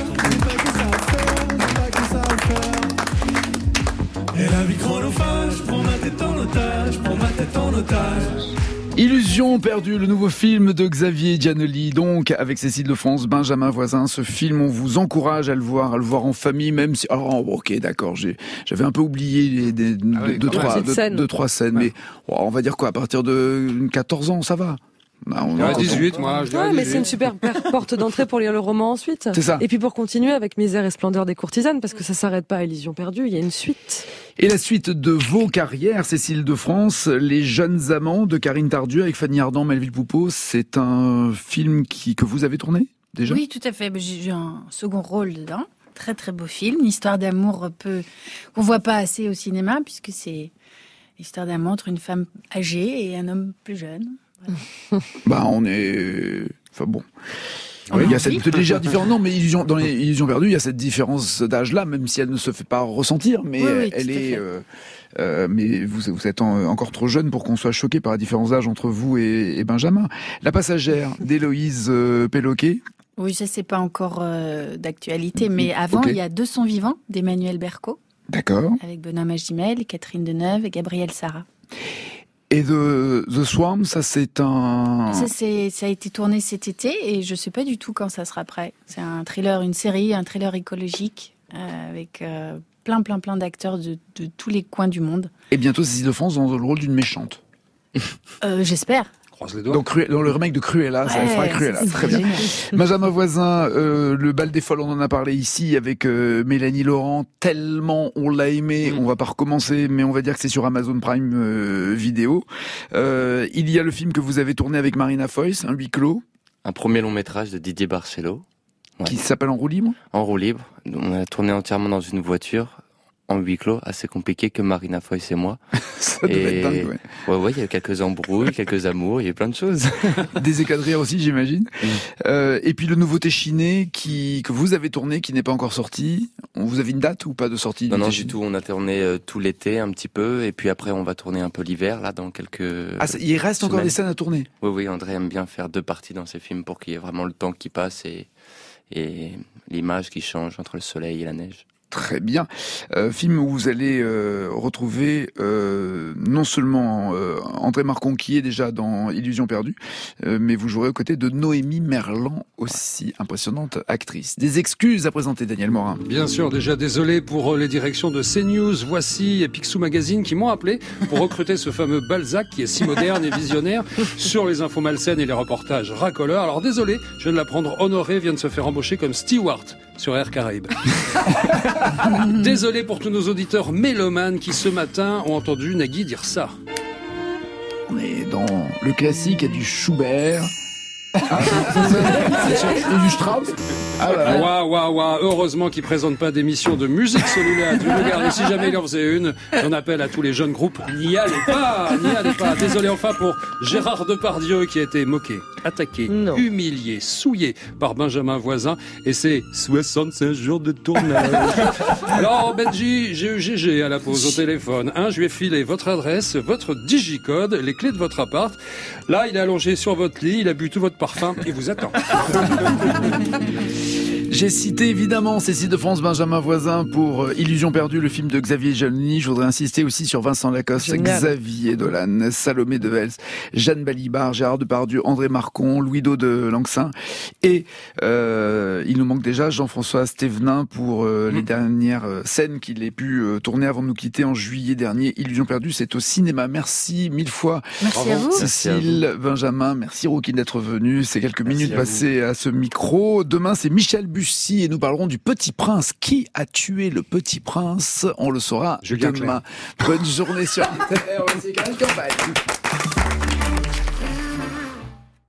Et la vie chronophage, prends ma tête en otage, prends ma tête en otage. Illusion perdue, le nouveau film de Xavier Giannoli, donc avec Cécile de France, Benjamin Voisin. Ce film, on vous encourage à le voir, à le voir en famille, même si. Alors, ok, d'accord, j'ai, j'avais un peu oublié les, des, Ah oui, deux, quand même. trois, Petite deux, scène. deux, trois scènes, mais oh, on va dire quoi, à partir de quatorze ans, ça va. Bah, on- À quand on- dix-huit, moi, je dirais Ouais, mais c'est une dix-huit. super porte d'entrée pour lire le roman ensuite. C'est ça. Et puis pour continuer avec Misère et splendeur des courtisanes, parce que ça s'arrête pas à Illusion perdue, il y a une suite. Et la suite de vos carrières, Cécile de France, Les jeunes amants de Karine Tardieu avec Fanny Ardant, Melville Poupeau, c'est un film qui, que vous avez tourné déjà? Oui, tout à fait. J'ai j'ai un second rôle dedans. très très beau film, une histoire d'amour peu qu'on voit pas assez au cinéma, puisque c'est l'histoire d'amour entre une femme âgée et un homme plus jeune. Voilà. Bah, on est... Enfin bon... Oui, il y a cette légère différence. Non, mais illusion, dans les Illusions perdues, il y a cette différence d'âge-là, même si elle ne se fait pas ressentir, mais oui, oui, elle est. Euh, euh, mais vous, vous êtes en, encore trop jeune pour qu'on soit choqué par la différence d'âge entre vous et, et Benjamin. La passagère d'Héloïse euh, Péloquet. Oui, ça c'est pas encore euh, d'actualité, mais avant, okay. il y a Deux sons vivants d'Emmanuel Berco. D'accord. Avec Benoît Magimel, Catherine Deneuve et Gabriel Sarah. Et The, The Swarm, ça c'est un... Ça, c'est, ça a été tourné cet été et je sais pas du tout quand ça sera prêt. C'est un thriller, une série, un thriller écologique euh, avec euh, plein, plein, plein d'acteurs de, de tous les coins du monde. Et bientôt Cécile de France dans le rôle d'une méchante. Euh, j'espère. Croise les doigts. Donc, dans le remake de Cruella, ouais, ça fera Cruella. C'est, c'est très bien. Benjamin Voisin, euh, le bal des folles, on en a parlé ici avec euh, Mélanie Laurent. Tellement on l'a aimé, mmh. on va pas recommencer, mais on va dire que c'est sur Amazon Prime euh, Vidéo. Euh, il y a le film que vous avez tourné avec Marina Foïs, un huis clos. Un premier long métrage de Didier Barcelo. Ouais. Qui s'appelle En roue libre. En roue libre. On a tourné entièrement dans une voiture. En huis clos, assez compliqué que Marina Foïs et moi. Ça devait être dingue, ouais. Ouais, ouais, il y a eu quelques embrouilles, quelques amours, il y a eu plein de choses. Des éclats de rire aussi, j'imagine. Mmh. Euh, et puis le nouveau Téchiné qui, que vous avez tourné, qui n'est pas encore sorti. On vous avez une date ou pas de sortie? Non, non, du tout. On a tourné euh, tout l'été un petit peu, et puis après on va tourner un peu l'hiver, là, dans quelques Ah, ça, il reste semaines. Encore des scènes à tourner? Oui, oui, André aime bien faire deux parties dans ses films pour qu'il y ait vraiment le temps qui passe et, et l'image qui change entre le soleil et la neige. Très bien. Euh, film où vous allez euh, retrouver euh, non seulement euh, André Marcon qui est déjà dans Illusions perdues, euh, mais vous jouerez aux côtés de Noémie Merlan aussi, impressionnante actrice. Des excuses à présenter, Daniel Morin. Bien sûr, déjà désolé pour les directions de CNews, Voici et Picsou Magazine qui m'ont appelé pour recruter ce fameux Balzac qui est si moderne et visionnaire sur les infos malsaines et les reportages racoleurs. Alors désolé, je viens de l'apprendre, Honoré vient de se faire embaucher comme steward sur Air Caraïbes. Désolé pour tous nos auditeurs mélomanes qui ce matin ont entendu Nagui dire ça. On est dans le classique, il y a du Schubert. Ah, c'est du Strauss. Ah bah, waouh, waouh, waouh. Heureusement qu'ils présentent pas d'émission de musique cellulaire. Tu regardes, si jamais il en faisait une, on appelle à tous les jeunes groupes. N'y allez pas, n'y allez pas. Désolé enfin pour Gérard Depardieu qui a été moqué, attaqué, non. humilié, souillé par Benjamin Voisin et ses soixante-cinq jours de tournage. Alors, Benji, j'ai eu G G à la pause au téléphone. Hein, je lui ai filé votre adresse, votre digicode, les clés de votre appart. Là, il est allongé sur votre lit, il a bu tout votre parfum et vous attend. J'ai cité évidemment Cécile de France, Benjamin Voisin pour euh, Illusions perdues, le film de Xavier Giannoli. Je voudrais insister aussi sur Vincent Lacoste, Génial. Xavier Dolan, Salomé Devels, Jeanne Balibar, Gérard Depardieu, André Marcon, Louis-Do de Langsin. Et euh, il nous manque déjà Jean-François Stévenin pour euh, mmh. les dernières scènes qu'il ait pu euh, tourner avant de nous quitter en juillet dernier. Illusions perdues, c'est au cinéma. Merci mille fois. Merci à vous. Cécile, merci à vous. Benjamin, merci Rookie d'être venu. C'est quelques merci minutes à passées à ce micro. Demain, c'est Michel Bussy et nous parlerons du Petit Prince. Qui a tué le Petit Prince? On le saura Julien demain. Bonne journée sur Inter. C'est Campagne.